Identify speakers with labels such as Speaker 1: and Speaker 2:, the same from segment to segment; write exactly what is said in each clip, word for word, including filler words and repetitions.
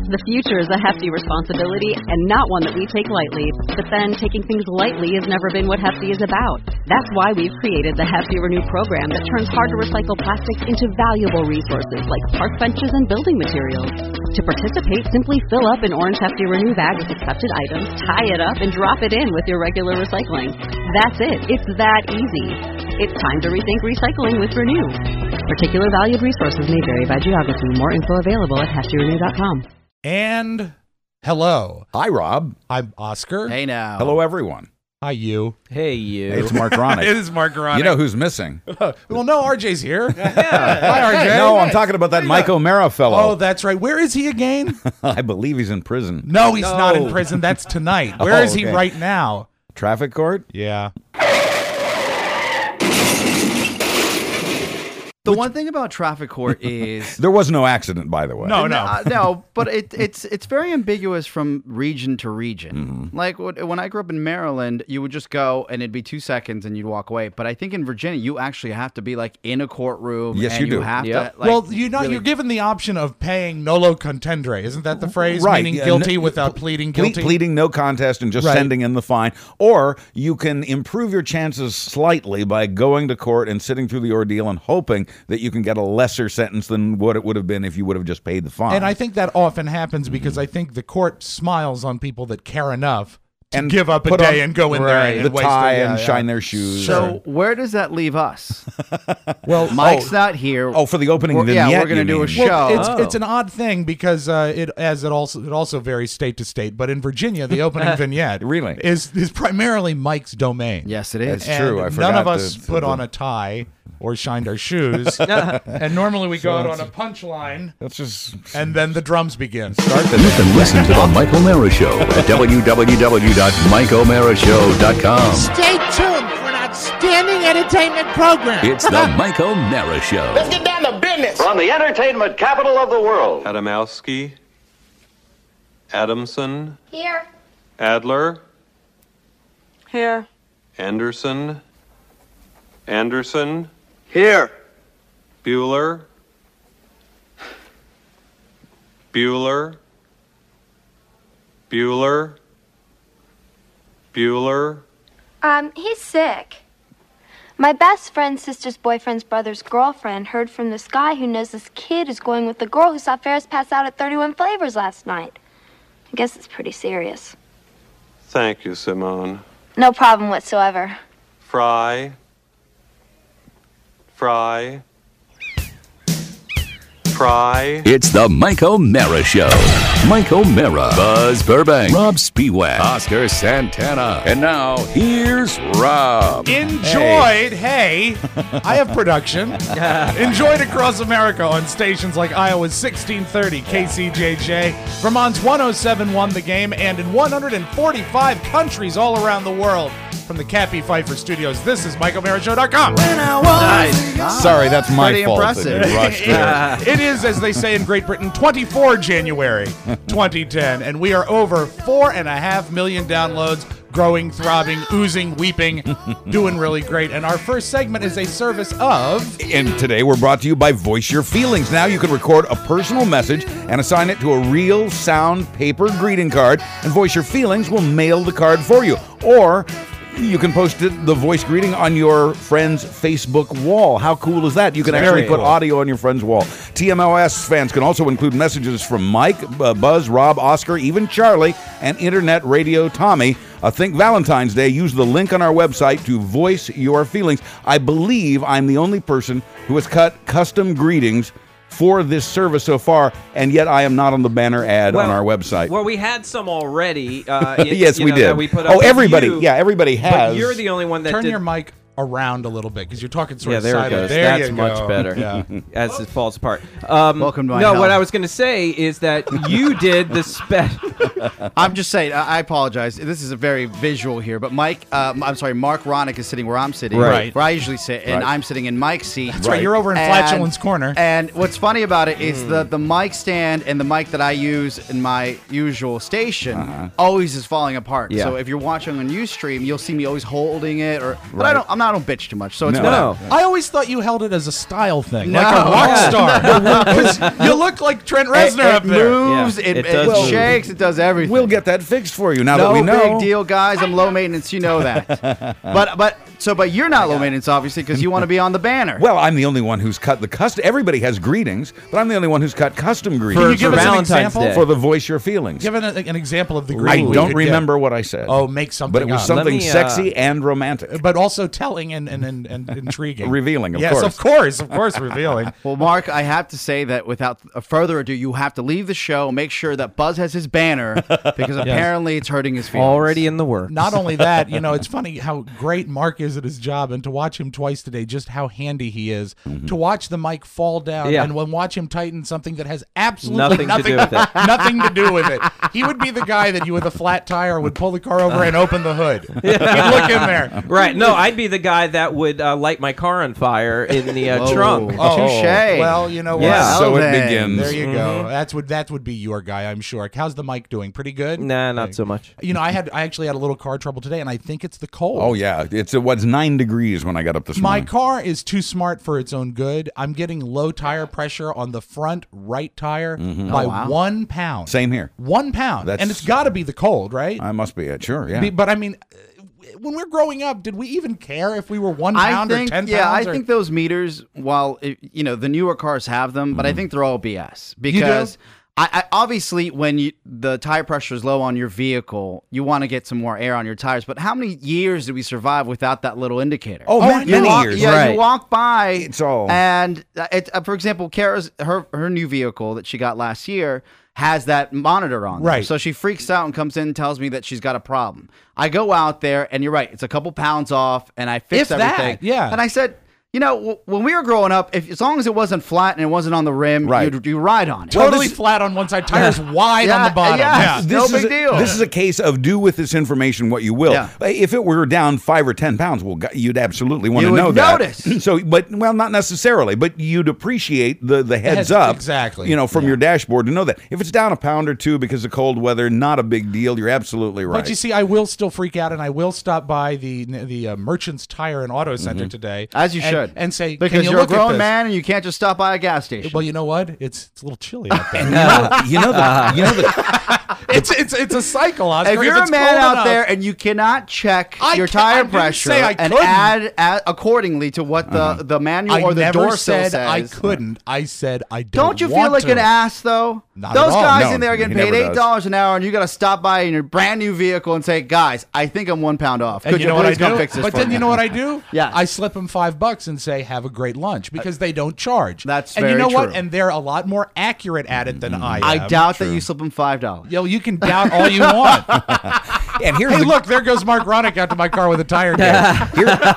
Speaker 1: The future is a hefty responsibility and not one that we take lightly. But then, taking things lightly has never been what Hefty is about. That's why we've created the Hefty Renew program that turns hard-to-recycle plastics into valuable resources like park benches and building materials. To participate, simply fill up an orange Hefty Renew bag with accepted items, tie it up, and drop it in with your regular recycling. That's it. It's that easy. It's time to rethink recycling with Renew. Particular valued resources may vary by geography. More info available at hefty renew dot com.
Speaker 2: And hello.
Speaker 3: Hi, Rob.
Speaker 2: I'm Oscar.
Speaker 4: Hey now.
Speaker 3: Hello, everyone.
Speaker 2: Hi, you.
Speaker 4: Hey you.
Speaker 3: It's Mark Ronick.
Speaker 2: It is Mark Ronick.
Speaker 3: You know who's missing?
Speaker 2: Well, no, R J's here.
Speaker 4: Yeah.
Speaker 2: Hi, R J.
Speaker 3: No, I'm talking about that Mike O'Mara fellow.
Speaker 2: Oh, that's right. Where is he again?
Speaker 3: I believe he's in prison.
Speaker 2: No, he's
Speaker 4: No.
Speaker 2: not in prison. That's tonight. Where
Speaker 3: Oh,
Speaker 2: is he
Speaker 3: okay.
Speaker 2: right now?
Speaker 3: Traffic court?
Speaker 2: Yeah.
Speaker 4: The one thing about traffic court is
Speaker 3: There was no accident, by the way.
Speaker 2: No, no.
Speaker 4: Uh, no, but it, it's it's very ambiguous from region to region.
Speaker 3: Mm-hmm.
Speaker 4: Like wh- when I grew up in Maryland, you would just go and it'd be two seconds and you'd walk away. But I think in Virginia, you actually have to be like in a courtroom.
Speaker 3: Yes,
Speaker 4: and
Speaker 3: you do.
Speaker 4: have
Speaker 5: Yep.
Speaker 4: to. Like,
Speaker 2: well, you're not.
Speaker 4: really-
Speaker 2: You're given the option of paying nolo contendere. Isn't that the phrase?
Speaker 3: Right.
Speaker 2: Meaning
Speaker 3: Yeah,
Speaker 2: guilty
Speaker 3: no-
Speaker 2: without pleading
Speaker 3: Ple-
Speaker 2: guilty.
Speaker 3: pleading no contest and just
Speaker 2: Right.
Speaker 3: sending in the fine. Or you can improve your chances slightly by going to court and sitting through the ordeal and hoping that you can get a lesser sentence than what it would have been if you would have just paid the fine.
Speaker 2: And I think that often happens because I think the court smiles on people that care enough to
Speaker 3: And
Speaker 2: give up a
Speaker 3: put
Speaker 2: day
Speaker 3: on-
Speaker 2: and go in there
Speaker 4: Right.
Speaker 2: and,
Speaker 3: the
Speaker 2: waste
Speaker 3: tie
Speaker 2: their- yeah,
Speaker 3: and
Speaker 2: yeah.
Speaker 3: shine their shoes.
Speaker 4: So where does that leave us?
Speaker 2: Well,
Speaker 4: Mike's
Speaker 2: oh,
Speaker 4: not here.
Speaker 3: oh, for the opening
Speaker 4: We're-
Speaker 3: vignette,
Speaker 4: yeah, we're gonna
Speaker 3: you
Speaker 4: do a
Speaker 3: mean.
Speaker 4: show.
Speaker 2: Well, it's
Speaker 5: Oh.
Speaker 2: it's an odd thing because uh, it as it also it also varies state to state. But in Virginia, the opening vignette
Speaker 3: Really?
Speaker 2: is is primarily Mike's domain.
Speaker 4: Yes, it is.
Speaker 3: It's true. I
Speaker 2: none
Speaker 3: forgot
Speaker 2: of us
Speaker 3: to-
Speaker 2: put
Speaker 3: to-
Speaker 2: on a tie or shined our shoes. And normally we go out on a punchline,
Speaker 3: Let's just
Speaker 2: and then the drums begin.
Speaker 3: start the
Speaker 6: You can listen to The Mike O'Mara Show at w w w dot mike o'mara show dot com.
Speaker 7: Stay tuned for an outstanding entertainment program.
Speaker 6: It's The Mike O'Mara Show.
Speaker 7: Let's get down to business.
Speaker 8: From the entertainment capital of the world.
Speaker 9: Adamowski, Adamson,
Speaker 10: Here.
Speaker 9: Adler,
Speaker 10: Here.
Speaker 9: Anderson, Anderson,
Speaker 8: Here.
Speaker 9: Bueller, Bueller, Bueller, Bueller.
Speaker 10: Um, he's sick. My best friend's sister's boyfriend's brother's girlfriend heard from this guy who knows this kid is going with the girl who saw Ferris pass out at thirty-one Flavors last night. I guess it's pretty serious.
Speaker 9: Thank you, Simone.
Speaker 10: No problem whatsoever.
Speaker 9: Fry, Fry, Fry.
Speaker 6: It's The Mike O'Mara Show. Mike O'Mara, Buzz Burbank, Rob Spiewak, Oscar Santana. And now, here's Rob.
Speaker 2: Enjoyed, hey, I have production. Enjoyed across America on stations like Iowa's sixteen thirty K C J J, Vermont's one oh seven point one The Game, and in one hundred forty-five countries all around the world. From the Cappy Pfeiffer Studios, this is Mike O'Mara Show dot com.
Speaker 4: Nice.
Speaker 3: Sorry, that's my
Speaker 4: Pretty
Speaker 3: fault.
Speaker 4: impressive.
Speaker 3: that you rushed there.
Speaker 2: It is, as they say in Great Britain, twenty-four January twenty ten, and we are over four and a half million downloads, growing, throbbing, oozing, weeping, doing really great. And our first segment is a service of...
Speaker 3: And today we're brought to you by Voice Your Feelings. Now you can record a personal message and assign it to a real sound paper greeting card, and Voice Your Feelings will mail the card for you. Or you can post it, the voice greeting on your friend's Facebook wall. How cool is that? You can
Speaker 2: Very
Speaker 3: actually put
Speaker 2: cool.
Speaker 3: audio on your friend's wall. T M L S fans can also include messages from Mike, uh, Buzz, Rob, Oscar, even Charlie, and Internet Radio Tommy. Uh, think Valentine's Day. Use the link on our website to voice your feelings. I believe I'm the only person who has cut custom greetings for this service so far, and yet I am not on the banner ad on our website.
Speaker 5: Well, we had some already. Uh, it-
Speaker 3: yes,
Speaker 5: you
Speaker 3: we
Speaker 5: know,
Speaker 3: did.
Speaker 5: that we put up
Speaker 3: oh,
Speaker 5: with
Speaker 3: everybody.
Speaker 5: you,
Speaker 3: Yeah, everybody has.
Speaker 5: But you're the only one that
Speaker 2: Turn
Speaker 5: did.
Speaker 2: your mic around a little bit because you're talking sort
Speaker 5: Yeah,
Speaker 2: of
Speaker 5: there it
Speaker 2: sideways.
Speaker 5: goes.
Speaker 2: There
Speaker 5: That's
Speaker 2: you
Speaker 5: much
Speaker 2: go.
Speaker 5: better.
Speaker 2: Yeah.
Speaker 5: As it falls apart. Um,
Speaker 4: Welcome to my
Speaker 5: No,
Speaker 4: hell.
Speaker 5: what I was going to say is that you did the spec.
Speaker 4: I'm just saying, I I apologize. This is a very visual here, but Mike, uh, I'm sorry, Mark Ronick is sitting where I'm sitting,
Speaker 2: Right.
Speaker 4: where I usually sit, and
Speaker 3: Right.
Speaker 4: I'm sitting in Mike's seat.
Speaker 2: That's right. You're over in
Speaker 4: And-
Speaker 2: Flatulence Corner.
Speaker 4: And what's funny about it is the the mic stand and the mic that I use in my usual station always is falling apart.
Speaker 5: Yeah.
Speaker 4: So if you're watching on Ustream, you'll see me always holding it, or but I
Speaker 5: Right.
Speaker 4: don't. I'm not I don't bitch too much, so it's
Speaker 3: No.
Speaker 4: whatever.
Speaker 2: I always thought you held it as a style thing,
Speaker 4: No.
Speaker 2: like a rock
Speaker 4: Yeah.
Speaker 2: star. Because you look like Trent Reznor
Speaker 4: It,
Speaker 2: up
Speaker 4: it
Speaker 2: there.
Speaker 4: moves,
Speaker 5: Yeah,
Speaker 4: it,
Speaker 5: it
Speaker 4: it,
Speaker 5: does move.
Speaker 4: shakes, it does everything.
Speaker 3: We'll get that fixed for you now
Speaker 4: no
Speaker 3: that we know.
Speaker 4: big deal, guys. I'm low maintenance, you know that. but but so but you're not low maintenance, obviously, because you want to be on the banner.
Speaker 3: Well, I'm the only one who's cut the custom. Everybody has greetings, but I'm the only one who's cut custom greetings
Speaker 2: Can you give
Speaker 5: for
Speaker 2: us an
Speaker 5: Valentine's
Speaker 2: example?
Speaker 5: Day.
Speaker 3: for the voice your feelings.
Speaker 2: Give an, an example of the
Speaker 3: I
Speaker 2: greeting. we
Speaker 3: don't
Speaker 2: could
Speaker 3: remember what I said.
Speaker 2: Oh, make something
Speaker 3: but it was
Speaker 2: up.
Speaker 3: something
Speaker 5: Let me, uh,
Speaker 3: sexy and romantic.
Speaker 2: get, but also telling and and, and, and intriguing,
Speaker 3: Revealing, of
Speaker 2: yes,
Speaker 3: course.
Speaker 2: of course, of course, revealing.
Speaker 4: Well, Mark, I have to say that without further ado, you have to leave the show. Make sure that Buzz has his banner because apparently it's hurting his feelings.
Speaker 5: Already in the works.
Speaker 2: Not only that, you know, it's funny how great Mark is at his job, and to watch him twice today, just how handy he is.
Speaker 3: Mm-hmm.
Speaker 2: To watch the mic fall down,
Speaker 5: Yeah.
Speaker 2: and when watch him tighten something that has absolutely
Speaker 5: Nothing to do with it.
Speaker 2: nothing to do with it. He would be the guy that you with a flat tire would pull the car over and open the hood. He'd look in there.
Speaker 5: Right. No, I'd be the guy that would uh, light my car on fire in the uh,
Speaker 4: Whoa.
Speaker 5: trunk.
Speaker 4: Oh, touche.
Speaker 2: Well, you know what?
Speaker 5: Yeah.
Speaker 3: so it
Speaker 4: then.
Speaker 3: begins.
Speaker 2: There you go. That's what that would be your guy, I'm sure. How's the mic doing? Pretty good.
Speaker 5: Nah, not so much.
Speaker 2: You know, I had I actually had a little car trouble today, and I think it's the cold.
Speaker 3: Oh yeah, it's it was nine degrees when I got up this
Speaker 2: My
Speaker 3: morning.
Speaker 2: car is too smart for its own good. I'm getting low tire pressure on the front right tire by
Speaker 4: Oh, wow.
Speaker 2: one pound.
Speaker 3: Same here.
Speaker 2: One pound.
Speaker 3: That's-
Speaker 2: and it's got to be the cold, right?
Speaker 3: I must be it. Sure, yeah.
Speaker 2: Be- but I mean, uh, when we're growing up, did we even care if we were one
Speaker 4: I
Speaker 2: pound
Speaker 4: think,
Speaker 2: or ten
Speaker 4: yeah,
Speaker 2: pounds?
Speaker 4: I
Speaker 2: or-
Speaker 4: think those meters, while it, you know the newer cars have them, but I think they're all B S
Speaker 2: do?
Speaker 4: because I, I obviously when you, the tire pressure is low on your vehicle, you want to get some more air on your tires. But how many years did we survive without that little indicator?
Speaker 3: Oh,
Speaker 2: Oh,
Speaker 3: many,
Speaker 2: you
Speaker 3: many
Speaker 4: walk,
Speaker 3: years.
Speaker 4: Yeah,
Speaker 5: Right.
Speaker 4: you walk by.
Speaker 3: It's all-
Speaker 4: And it, uh, for example, Kara's her her new vehicle that she got last year has that monitor on there.
Speaker 2: Right.
Speaker 4: So she freaks out and comes in and tells me that she's got a problem. I go out there and you're right, it's a couple pounds off, and I fix
Speaker 2: If that,
Speaker 4: everything.
Speaker 2: yeah.
Speaker 4: And I said, you know, w- when we were growing up, if as long as it wasn't flat and it wasn't on the rim,
Speaker 3: Right.
Speaker 4: you'd, you ride on it.
Speaker 2: totally
Speaker 3: this-
Speaker 2: flat on one side, tires wide on
Speaker 4: Yeah,
Speaker 2: the bottom.
Speaker 4: yes.
Speaker 2: Yeah.
Speaker 4: No
Speaker 3: This is
Speaker 4: big
Speaker 3: a-
Speaker 4: deal.
Speaker 3: This is a case of do with this information what you will.
Speaker 4: Yeah.
Speaker 3: If it were down five or ten pounds, well, g- you'd absolutely want
Speaker 4: You
Speaker 3: to
Speaker 4: would
Speaker 3: know that.
Speaker 4: notice.
Speaker 3: So, but well, not necessarily, but you'd appreciate the the heads
Speaker 2: heads-
Speaker 3: up,
Speaker 2: exactly.
Speaker 3: You know, from
Speaker 2: Yeah.
Speaker 3: your dashboard to know that if it's down a pound or two because of cold weather, not a big deal. You're absolutely right.
Speaker 2: But you see, I will still freak out, and I will stop by the the uh, Merchant's Tire and Auto Center today,
Speaker 4: As you
Speaker 2: and-
Speaker 4: should.
Speaker 2: and say,
Speaker 4: because
Speaker 2: "Can you
Speaker 4: you're
Speaker 2: look
Speaker 4: a
Speaker 2: at
Speaker 4: grown
Speaker 2: this?"
Speaker 4: man and you can't just stop by a gas station.
Speaker 2: Well, you know what? It's it's a little chilly out there.
Speaker 3: you know, you know the you know the
Speaker 2: it's it's it's a cycle, Oscar.
Speaker 4: if you're
Speaker 2: it's
Speaker 4: a man
Speaker 2: cold
Speaker 4: out
Speaker 2: enough-
Speaker 4: there and you cannot check
Speaker 2: I
Speaker 4: your
Speaker 2: can't- I
Speaker 4: tire
Speaker 2: didn't
Speaker 4: pressure
Speaker 2: say I
Speaker 4: and
Speaker 2: couldn't.
Speaker 4: add, add accordingly to what the, the manual
Speaker 2: I
Speaker 4: or the
Speaker 2: never
Speaker 4: door
Speaker 2: said
Speaker 4: sill
Speaker 2: I
Speaker 4: says.
Speaker 2: couldn't. I said I don't.
Speaker 4: Don't you feel
Speaker 2: want
Speaker 4: like
Speaker 2: to.
Speaker 4: an ass though?
Speaker 2: Not
Speaker 4: Those
Speaker 2: at all.
Speaker 4: guys
Speaker 3: No,
Speaker 4: in there are getting
Speaker 3: he
Speaker 4: paid
Speaker 3: never
Speaker 4: eight
Speaker 3: does.
Speaker 4: dollars an hour, and you got to stop by in your brand new vehicle and say, "Guys, I think I'm one pound off.
Speaker 2: And
Speaker 4: Could
Speaker 2: you
Speaker 4: you,
Speaker 2: know what I
Speaker 4: please come
Speaker 2: do?
Speaker 4: fix this
Speaker 2: But
Speaker 4: for
Speaker 2: then
Speaker 4: me?"
Speaker 2: you know what I do?
Speaker 4: Yeah.
Speaker 2: I slip them five bucks and say, "Have a great lunch," because they don't charge.
Speaker 4: That's
Speaker 2: and you
Speaker 4: very
Speaker 2: know what?
Speaker 4: true.
Speaker 2: And they're a lot more accurate at it than I am.
Speaker 4: I doubt that you slip them five dollars.
Speaker 2: Yo, you can doubt all you want.
Speaker 3: and here's
Speaker 2: Hey,
Speaker 3: the
Speaker 2: look, there goes Mark Ronick out to my car with a tire gauge.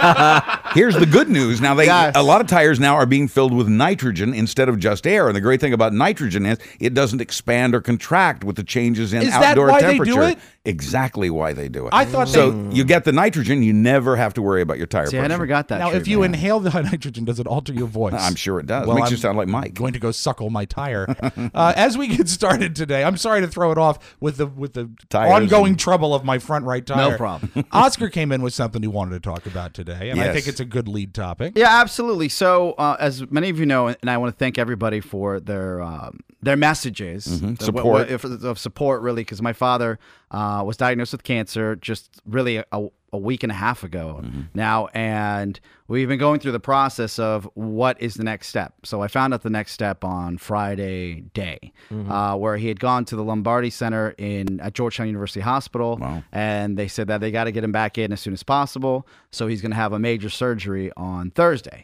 Speaker 3: Here's the good news. Now, they
Speaker 4: Yes.
Speaker 3: a lot of tires now are being filled with nitrogen instead of just air. And the great thing about nitrogen is it doesn't expand or contract with the changes in
Speaker 2: Is that
Speaker 3: outdoor
Speaker 2: why they do
Speaker 3: temperature.
Speaker 2: it?
Speaker 3: Exactly why they do it.
Speaker 2: I thought
Speaker 3: so.
Speaker 2: they-
Speaker 3: You get the nitrogen, you never have to worry about your tire
Speaker 4: See,
Speaker 3: pressure.
Speaker 4: I never got that.
Speaker 2: Now, if
Speaker 4: treatment.
Speaker 2: you inhale the nitrogen, does it alter your voice?
Speaker 3: I'm sure it does.
Speaker 2: Well,
Speaker 3: Makes
Speaker 2: I'm
Speaker 3: you sound like Mike.
Speaker 2: Going to go suckle my tire. uh, as we get started today, I'm sorry to throw it off with the with the
Speaker 3: Tires
Speaker 2: ongoing
Speaker 3: and-
Speaker 2: trouble of my front right tire.
Speaker 4: No problem.
Speaker 2: Oscar came in with something he wanted to talk about today, and I
Speaker 3: Yes.
Speaker 2: think it's a good lead topic.
Speaker 4: Yeah, absolutely. So, uh, as many of you know, and I want to thank everybody for their um, their messages,
Speaker 3: Mhm.
Speaker 4: the-
Speaker 3: Support.
Speaker 4: what- if- of support, really, because my father uh, was diagnosed with cancer just really a, a week and a half ago
Speaker 3: Mm-hmm.
Speaker 4: now, and we've been going through the process of what is the next step. So I found out the next step on Friday day, uh, where he had gone to the Lombardi Center in at Georgetown University Hospital,
Speaker 3: Wow.
Speaker 4: and they said that they got to get him back in as soon as possible. So he's going to have a major surgery on Thursday,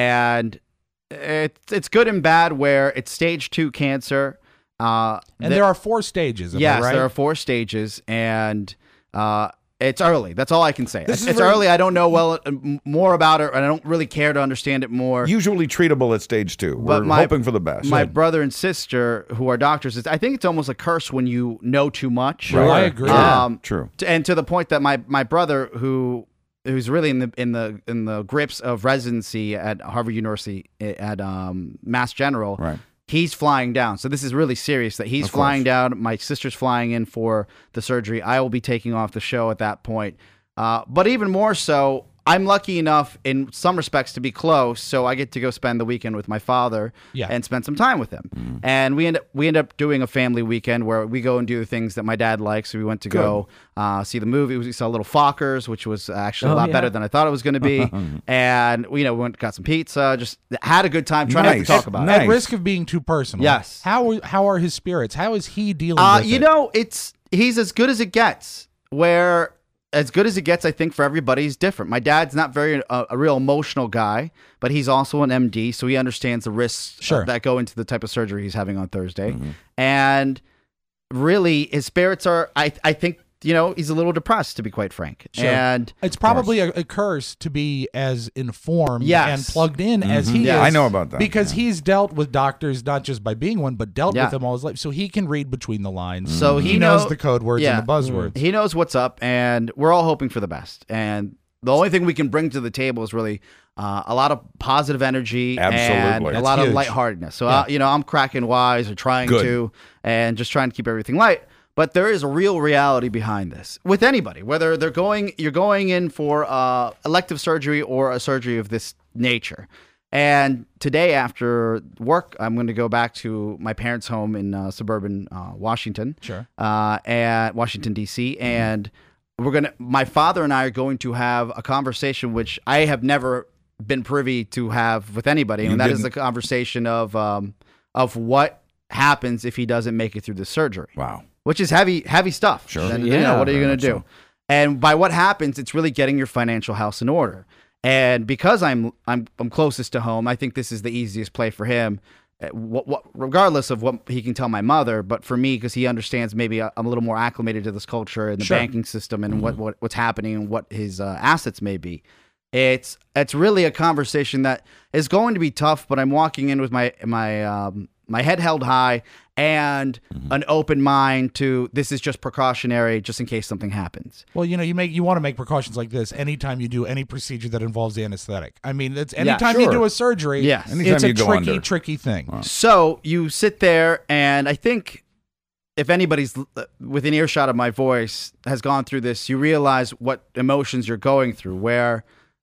Speaker 4: and it's it's good and bad. Where it's stage two cancer, uh,
Speaker 2: And there are four stages. Am I
Speaker 4: yes,
Speaker 2: right?
Speaker 4: there are four stages, and uh, it's early. That's all I can say.
Speaker 3: This
Speaker 4: It's,
Speaker 3: is
Speaker 4: it's
Speaker 3: very-
Speaker 4: early. I don't know well m- more about it, and I don't really care to understand it more.
Speaker 3: Usually treatable at stage two. We're
Speaker 4: But my-
Speaker 3: hoping for the best.
Speaker 4: My brother and sister, who are doctors, it's, I think it's almost a curse when you know too much.
Speaker 2: Sure, I agree.
Speaker 4: Um,
Speaker 3: True.
Speaker 4: t- and to the point that my my brother, who who's really in the in the in the grips of residency at Harvard University at um, Mass General,
Speaker 3: Right.
Speaker 4: he's flying down. So this is really serious that he's
Speaker 3: Of
Speaker 4: flying
Speaker 3: course.
Speaker 4: down. My sister's flying in for the surgery. I will be taking off the show at that point. Uh, but even more so, I'm lucky enough in some respects to be close, so I get to go spend the weekend with my father
Speaker 2: Yeah.
Speaker 4: and spend some time with him. Mm. And we end up we end up doing a family weekend where we go and do the things that my dad likes. So we went to Good. go uh, see the movie. We saw Little Fockers, which was actually
Speaker 5: Oh,
Speaker 4: a lot
Speaker 5: yeah.
Speaker 4: better than I thought it was going to be. And you know, we went got some pizza, just had a good time. Trying
Speaker 3: Nice.
Speaker 4: not to talk about
Speaker 3: Nice.
Speaker 4: it.
Speaker 2: At risk of being too personal.
Speaker 4: Yes.
Speaker 2: How how are his spirits? How is he dealing
Speaker 4: Uh,
Speaker 2: with
Speaker 4: you
Speaker 2: it?
Speaker 4: know, it's he's as good as it gets. Where as good as it gets, I think for everybody is different. My dad's not very uh, a real emotional guy, but he's also an M D, so he understands the risks
Speaker 2: Sure.
Speaker 4: uh, that go into the type of surgery he's having on Thursday. And really, his spirits are. I I think you know he's a little depressed, to be quite frank.
Speaker 2: Sure.
Speaker 4: And
Speaker 2: It's probably a, a curse to be as informed
Speaker 4: Yes.
Speaker 2: and plugged in as he
Speaker 4: Yeah.
Speaker 2: is.
Speaker 3: I know about that,
Speaker 2: Because
Speaker 3: yeah.
Speaker 2: he's dealt with doctors not just by being one, but dealt
Speaker 4: Yeah.
Speaker 2: with them all his life. So he can read between the lines.
Speaker 4: So
Speaker 2: he,
Speaker 4: he
Speaker 2: knows
Speaker 4: know-
Speaker 2: the code words
Speaker 4: yeah.
Speaker 2: and the buzzwords.
Speaker 4: he knows what's up, and we're all hoping for the best. And the only thing we can bring to the table is really uh, a lot of positive energy and
Speaker 3: Absolutely.
Speaker 4: a
Speaker 2: That's
Speaker 4: lot
Speaker 2: huge.
Speaker 4: of lightheartedness. So,
Speaker 2: Yeah.
Speaker 4: uh, you know, I'm cracking wise or trying
Speaker 3: Good.
Speaker 4: to and just trying to keep everything light. But there is a real reality behind this with anybody, whether they're going, you're going in for uh, elective surgery or a surgery of this nature. And today after work, I'm going to go back to my parents' home in uh, suburban uh, Washington.
Speaker 2: Sure.
Speaker 4: Uh, at Washington, D C. And we're going to, my father and I are going to have a conversation which I have never been privy to have with anybody.
Speaker 3: You
Speaker 4: And that is
Speaker 3: didn't?
Speaker 4: the conversation of, um, of what happens if he doesn't make it through the surgery.
Speaker 3: Wow.
Speaker 4: Which is heavy, heavy stuff.
Speaker 3: Sure.
Speaker 4: And, you
Speaker 5: Yeah,
Speaker 4: know, what are you
Speaker 3: very
Speaker 4: going to
Speaker 3: much
Speaker 4: do? And by what happens, it's really getting your financial house in order. And because I'm I'm I'm closest to home, I think this is the easiest play for him. uh, What, what, regardless of what he can tell my mother, but for me, because he understands, maybe I- I'm a little more acclimated to this culture and the
Speaker 2: Sure.
Speaker 4: banking system and what, what what's happening and what his uh, assets may be. It's it's really a conversation that is going to be tough, but I'm walking in with my my um, my head held high and an open mind to this is just precautionary, just in case something happens.
Speaker 2: Well, you know, you make you want to make precautions like this anytime you do any procedure that involves anesthetic. I mean, it's anytime you
Speaker 3: sure.
Speaker 2: do a surgery,
Speaker 4: Yes.
Speaker 3: Anytime
Speaker 2: it's a
Speaker 3: you go
Speaker 2: tricky,
Speaker 3: under.
Speaker 2: tricky thing.
Speaker 4: So you sit there, and I think if anybody's l- within earshot of my voice has gone through this, you realize what emotions you're going through, where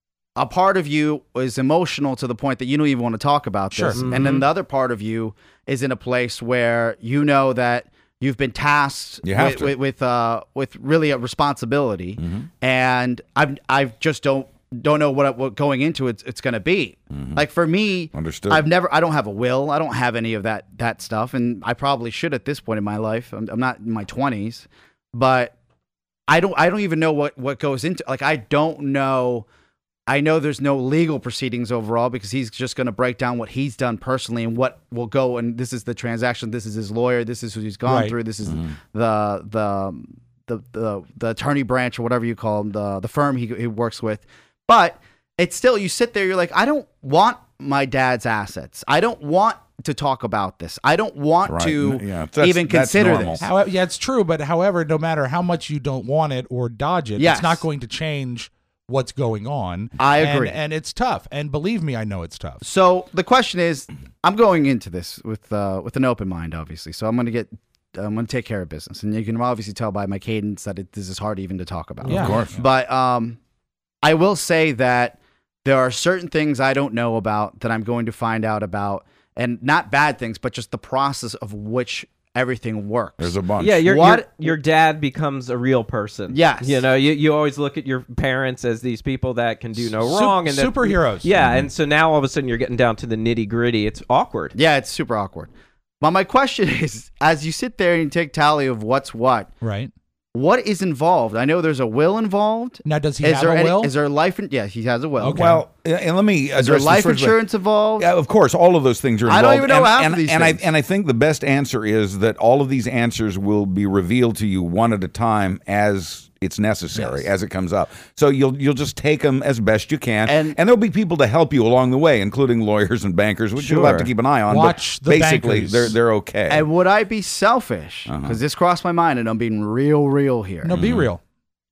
Speaker 4: a part of you is emotional to the point that you don't even want to talk about
Speaker 2: Sure.
Speaker 4: this. And then the other part of you is in a place where you know that you've been tasked
Speaker 3: You have
Speaker 4: with,
Speaker 3: to.
Speaker 4: with with, uh, with really a responsibility, and I I just don't don't know what, what going into it it's going to be. Like for me,
Speaker 3: Understood.
Speaker 4: I've never I don't have a will. I don't have any of that that stuff, and I probably should at this point in my life. I'm, I'm not in my twenties, but I don't I don't even know what what goes into, like I don't know. I know there's no legal proceedings overall because he's just going to break down what he's done personally and what will go. And this is the transaction. This is his lawyer. This is who he's gone
Speaker 2: Right.
Speaker 4: through. This is the, the the the the attorney branch or whatever you call him, the the firm he he works with. But it's still, you sit there, you're like, I don't want my dad's assets. I don't want to talk about this. I don't want
Speaker 3: Right.
Speaker 4: to
Speaker 3: Yeah, that's-
Speaker 4: even
Speaker 3: that's
Speaker 4: consider
Speaker 3: normal.
Speaker 4: this.
Speaker 2: However, yeah, it's true. But however, no matter how much you don't want it or dodge it,
Speaker 4: Yes.
Speaker 2: it's not going to change what's going on.
Speaker 4: I
Speaker 2: And-
Speaker 4: agree.
Speaker 2: and it's tough. And believe me, I know it's tough.
Speaker 4: So the question is, I'm going into this with uh, with an open mind, obviously. So I'm going to get, I'm going to take care of business, and you can obviously tell by my cadence that it, this is hard even to talk about.
Speaker 2: Yeah.
Speaker 3: Of course.
Speaker 4: But um, I will say that there are certain things I don't know about that I'm going to find out about, and not bad things, but just the process of which everything works.
Speaker 3: There's a bunch.
Speaker 5: Yeah, your,
Speaker 4: What-
Speaker 5: your your dad becomes a real person.
Speaker 4: Yes.
Speaker 5: You know, you, you always look at your parents as these people that can do no
Speaker 2: Sup-
Speaker 5: wrong. and that-
Speaker 2: superheroes.
Speaker 5: Yeah, and so now all of a sudden you're getting down to the nitty gritty. It's awkward.
Speaker 4: Yeah, it's super awkward. But my question is, as you sit there and you take tally of what's what,
Speaker 2: Right.
Speaker 4: what is involved? I know there's a will involved.
Speaker 2: Now, does he
Speaker 4: is
Speaker 2: have
Speaker 4: there
Speaker 2: a
Speaker 4: any-
Speaker 2: will?
Speaker 4: Is there life? In, yeah, he has a will.
Speaker 2: Okay.
Speaker 3: Well, and let me address
Speaker 4: Is there
Speaker 3: this
Speaker 4: life
Speaker 3: first way.
Speaker 4: insurance involved?
Speaker 3: Yeah, of course, all of those things are
Speaker 4: I
Speaker 3: involved.
Speaker 4: don't even know
Speaker 3: and,
Speaker 4: half
Speaker 3: and,
Speaker 4: of these
Speaker 3: and
Speaker 4: things.
Speaker 3: I and I think the best answer is that all of these answers will be revealed to you one at a time as it's necessary,
Speaker 4: Yes.
Speaker 3: as it comes up. So you'll you'll just take them as best you can,
Speaker 4: And-
Speaker 3: and, there'll be people to help you along the way, including lawyers and bankers, which you'll have to
Speaker 4: Sure.
Speaker 3: keep an eye on.
Speaker 2: Watch
Speaker 3: but
Speaker 2: the
Speaker 3: basically,
Speaker 2: bankers.
Speaker 3: they're they're okay.
Speaker 4: And would I be selfish? Because
Speaker 3: Uh-huh.
Speaker 4: this crossed my mind, and I'm being real, real here.
Speaker 2: No, be
Speaker 3: Mm-hmm.
Speaker 2: real.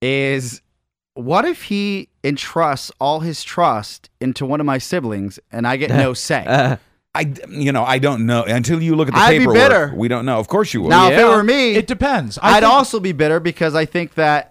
Speaker 4: Is what if he entrusts all his trust into one of my siblings, and I get no say?
Speaker 3: I, you know, I don't know until you look at the
Speaker 4: I'd be
Speaker 3: paperwork.
Speaker 4: bitter.
Speaker 3: We don't know. Of course you will.
Speaker 4: Now, if it
Speaker 5: Yeah.
Speaker 4: were me,
Speaker 2: It depends. I
Speaker 4: I'd
Speaker 2: think-
Speaker 4: also be bitter because I think that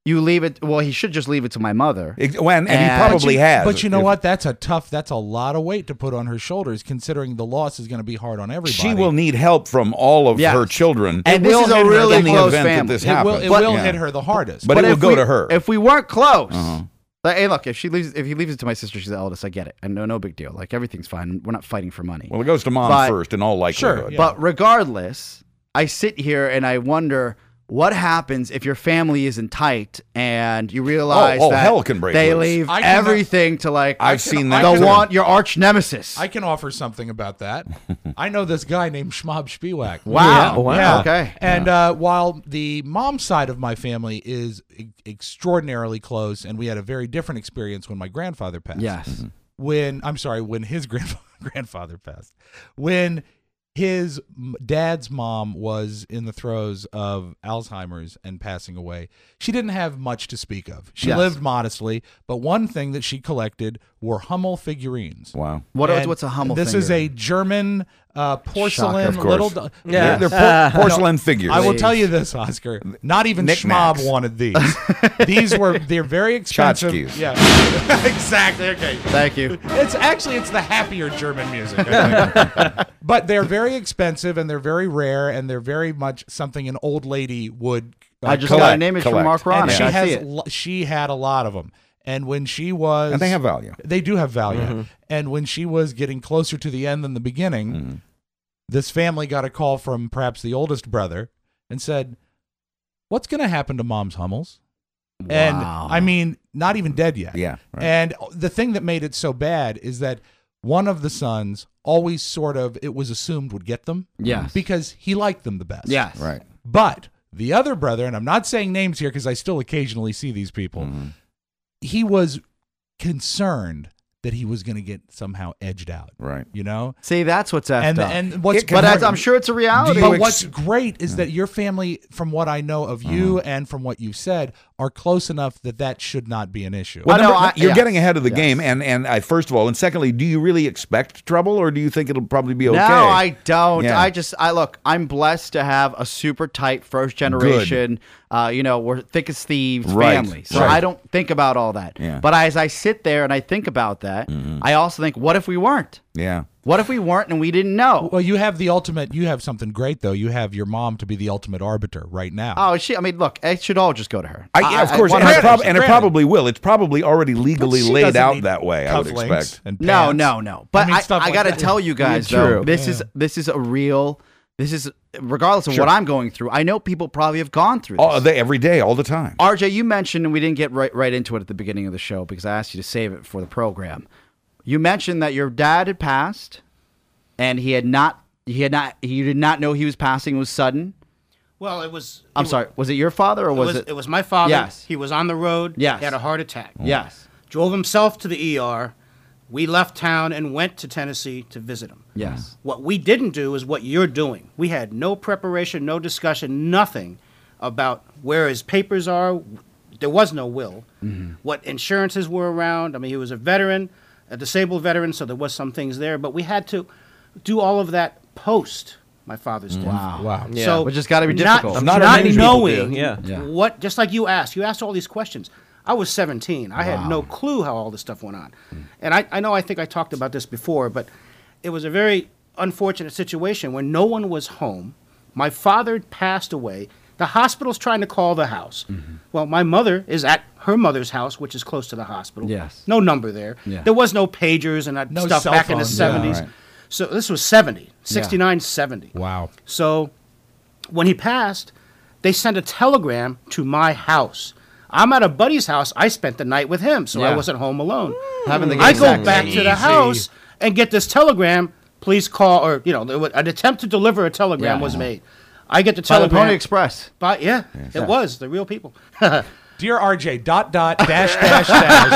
Speaker 4: You leave it. Well, he should just leave it to my mother.
Speaker 3: Ex- when- and he probably
Speaker 2: but you,
Speaker 3: has.
Speaker 2: But you know
Speaker 3: If-
Speaker 2: what? That's a tough. That's a lot of weight to put on her shoulders, considering the loss is going to be hard on everybody.
Speaker 3: She will need help from all of
Speaker 4: Yes.
Speaker 3: her children.
Speaker 4: And
Speaker 2: It
Speaker 4: this
Speaker 2: will
Speaker 4: is a
Speaker 2: hit her
Speaker 4: really
Speaker 3: in the
Speaker 4: close
Speaker 3: event that
Speaker 4: family.
Speaker 3: this
Speaker 2: It will,
Speaker 3: happens.
Speaker 2: it
Speaker 4: But-
Speaker 2: will
Speaker 3: Yeah.
Speaker 2: hit her the hardest.
Speaker 3: But it will
Speaker 4: if
Speaker 3: go
Speaker 4: we,
Speaker 3: to her.
Speaker 4: If we weren't close,
Speaker 3: Uh-huh.
Speaker 4: like, hey, look, if she leaves, if he leaves it to my sister, she's the eldest. I get it, and no, no big deal. Like everything's fine. We're not fighting for money.
Speaker 3: Well, it goes to mom
Speaker 4: But-
Speaker 3: first in all likelihood.
Speaker 2: Sure, yeah.
Speaker 4: But regardless, I sit here and I wonder what happens if your family isn't tight and you realize
Speaker 3: Oh, oh,
Speaker 4: that
Speaker 3: hell can break
Speaker 4: they
Speaker 3: loose.
Speaker 4: leave
Speaker 2: I can-
Speaker 4: everything to like
Speaker 3: I've
Speaker 2: can-
Speaker 3: seen
Speaker 2: I
Speaker 3: that.
Speaker 4: the
Speaker 3: too.
Speaker 4: one your arch nemesis.
Speaker 2: I can offer something about that. I know this guy named Schmab Spiewak.
Speaker 4: Wow.
Speaker 5: Yeah, wow.
Speaker 2: Yeah.
Speaker 4: Okay.
Speaker 2: And uh, while the mom side of my family is e- extraordinarily close, and we had a very different experience when my grandfather passed.
Speaker 4: Yes.
Speaker 2: When I'm sorry, when his grandfather grandfather passed, when his m- dad's mom was in the throes of Alzheimer's and passing away, she didn't have much to speak of. She
Speaker 4: Yes.
Speaker 2: lived modestly, but one thing that she collected were Hummel figurines.
Speaker 3: Wow.
Speaker 4: What
Speaker 2: And
Speaker 4: what's a Hummel?
Speaker 2: This is
Speaker 4: finger?
Speaker 2: a German uh, porcelain
Speaker 3: Of course.
Speaker 2: little. do-
Speaker 5: Yeah.
Speaker 3: They're, they're por- porcelain figures.
Speaker 2: I will
Speaker 4: Please.
Speaker 2: tell you this, Oscar. Not even
Speaker 3: Knickknacks.
Speaker 2: Schmab wanted these. These were they're very expensive.
Speaker 3: Tchotchkes.
Speaker 2: Yeah, exactly. Okay.
Speaker 4: Thank you.
Speaker 2: It's actually it's the happier German music, I think. But they're very expensive and they're very rare and they're very much something an old lady would. uh,
Speaker 4: I just
Speaker 3: collect,
Speaker 4: got an image
Speaker 3: collect.
Speaker 4: from Mark
Speaker 2: and
Speaker 4: Ronick.
Speaker 2: she
Speaker 4: I
Speaker 2: has
Speaker 4: see it.
Speaker 2: lo- she had a lot of them. And when she was
Speaker 3: And they have value.
Speaker 2: They do have value. And when she was getting closer to the end than the beginning,
Speaker 3: Mm-hmm.
Speaker 2: this family got a call from perhaps the oldest brother and said, "What's going to happen to Mom's Hummels?" And
Speaker 4: Wow.
Speaker 2: I mean, not even dead yet.
Speaker 3: Yeah, right.
Speaker 2: And the thing that made it so bad is that one of the sons always sort of, it was assumed would get them.
Speaker 4: Yes.
Speaker 2: Because he liked them the best.
Speaker 4: Yes.
Speaker 3: Right.
Speaker 2: But the other brother, and I'm not saying names here because I still occasionally see these people,
Speaker 3: Mm-hmm.
Speaker 2: he was concerned that he was going to get somehow edged out.
Speaker 3: Right.
Speaker 2: You know?
Speaker 4: See, that's what's effed
Speaker 2: And
Speaker 4: up.
Speaker 2: and what's
Speaker 3: It can
Speaker 4: but
Speaker 3: hurt.
Speaker 4: as I'm sure it's a reality.
Speaker 2: but
Speaker 3: ex-
Speaker 2: what's great is that your family, from what I know of you and from what you've said, are close enough that that should not be an issue.
Speaker 3: Well,
Speaker 4: I know,
Speaker 3: number-
Speaker 4: I-
Speaker 3: you're
Speaker 4: yes.
Speaker 3: getting ahead of the
Speaker 4: Yes.
Speaker 3: game, and and I, first of all, and secondly, do you really expect trouble, or do you think it'll probably be okay?
Speaker 4: No, I don't.
Speaker 3: Yeah.
Speaker 4: I just, I look, I'm blessed to have a super tight first generation, uh, you know, we're thick as thieves
Speaker 3: Right,
Speaker 4: family. So
Speaker 3: right.
Speaker 4: I don't think about all that.
Speaker 3: Yeah.
Speaker 4: But as I sit there and I think about that, I also think, what if we weren't?
Speaker 3: Yeah.
Speaker 4: What if we weren't and we didn't know?
Speaker 2: Well, you have the ultimate, you have something great, though. You have your mom to be the ultimate arbiter right now.
Speaker 4: Oh, she, I mean, look, it should all just go to her.
Speaker 3: I, yeah, of course, and, it,
Speaker 2: Granted,
Speaker 3: prob- and it
Speaker 2: granted.
Speaker 3: probably will. It's probably already legally
Speaker 2: But she
Speaker 3: laid
Speaker 2: doesn't
Speaker 3: out
Speaker 2: need
Speaker 3: that way. I would
Speaker 2: cufflinks
Speaker 3: expect.
Speaker 2: and
Speaker 4: No,
Speaker 2: pants.
Speaker 4: no, no. But
Speaker 2: mean,
Speaker 4: I,
Speaker 2: stuff
Speaker 4: I,
Speaker 2: like
Speaker 4: got to
Speaker 2: that.
Speaker 4: tell you guys,
Speaker 5: Yeah,
Speaker 4: though,
Speaker 5: true.
Speaker 4: this
Speaker 2: Yeah.
Speaker 4: is this is a real. This is regardless of
Speaker 3: Sure.
Speaker 4: what I'm going through. I know people probably have gone through this.
Speaker 3: Oh, they, every day, all the time.
Speaker 4: R J, you mentioned, and we didn't get right right into it at the beginning of the show because I asked you to save it for the program. You mentioned that your dad had passed, and he had not. He had not. You did not know he was passing. It was sudden.
Speaker 11: Well, it was.
Speaker 4: I'm
Speaker 11: it
Speaker 4: sorry. Was it your father or
Speaker 11: Was,
Speaker 4: was
Speaker 11: it,
Speaker 4: it?
Speaker 11: was my father.
Speaker 4: Yes.
Speaker 11: He was on the road.
Speaker 4: Yes.
Speaker 11: He had a heart attack.
Speaker 4: Yes.
Speaker 11: Drove himself to the E R. We left town and went to Tennessee to visit him.
Speaker 4: Yes.
Speaker 11: What we didn't do is what you're doing. We had no preparation, no discussion, nothing about where his papers are. There was no will.
Speaker 4: Mm-hmm.
Speaker 11: What insurances were around. I mean, he was a veteran, a disabled veteran, so there was some things there. But we had to do all of that post my father's death.
Speaker 4: Wow.
Speaker 2: Wow.
Speaker 5: Yeah.
Speaker 11: So
Speaker 4: Which has gotta be
Speaker 11: not-
Speaker 4: difficult.
Speaker 11: Not,
Speaker 5: Not many people
Speaker 11: knowing
Speaker 5: do, yeah.
Speaker 4: Yeah.
Speaker 11: what, just like you asked, you asked all these questions. I was seventeen. I had no clue how all this stuff went on. And I, I know I think I talked about this before, but it was a very unfortunate situation when no one was home. My father passed away. The hospital's trying to call the house. Well, my mother is at her mother's house, which is close to the hospital.
Speaker 4: Yes.
Speaker 11: No number there.
Speaker 4: Yeah.
Speaker 11: There was no pagers and that
Speaker 2: No
Speaker 11: stuff
Speaker 2: cell
Speaker 11: back in the
Speaker 2: phones, yeah.
Speaker 11: seventies.
Speaker 3: Right.
Speaker 11: So this was seventy, sixty-nine, seventy.
Speaker 2: Wow.
Speaker 11: So when he passed, they sent a telegram to my house. I'm at a buddy's house. I spent the night with him, so I
Speaker 4: Yeah.
Speaker 11: wasn't home alone.
Speaker 4: Having the
Speaker 11: I
Speaker 4: game
Speaker 11: go
Speaker 4: exactly.
Speaker 11: back to the
Speaker 2: Easy.
Speaker 11: house and get this telegram. Please call, or you know, there was- an attempt to deliver a telegram
Speaker 4: Yeah.
Speaker 11: was made. I get the
Speaker 4: By the
Speaker 11: telegram.
Speaker 4: Pony Express.
Speaker 11: By, yeah, it was the real people.
Speaker 2: Dear R J, dot, dot, dash, dash,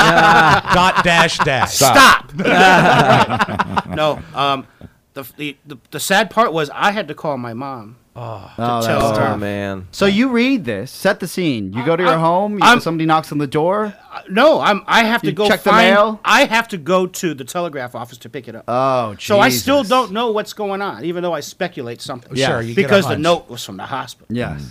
Speaker 2: dash, dot, dash, dash.
Speaker 11: Stop. No, um, the, the the the sad part was I had to call my mom.
Speaker 4: Oh,
Speaker 11: tell
Speaker 4: that's
Speaker 11: her.
Speaker 5: Oh
Speaker 4: tough.
Speaker 5: man.
Speaker 4: So you read this, set the scene. You go to your
Speaker 11: I-
Speaker 4: home. You,
Speaker 11: I'm-
Speaker 4: somebody knocks on the door.
Speaker 11: Uh, no, I'm. I have to
Speaker 4: You
Speaker 11: go
Speaker 4: check the
Speaker 11: find.
Speaker 4: mail?
Speaker 11: I have to go to the telegraph office to pick it up.
Speaker 4: Oh, Jesus.
Speaker 11: So I still don't know what's going on, even though I speculate something.
Speaker 4: Yeah.
Speaker 2: Sure, you get a
Speaker 11: because the
Speaker 2: hunch.
Speaker 11: note was from the hospital.
Speaker 4: Yes.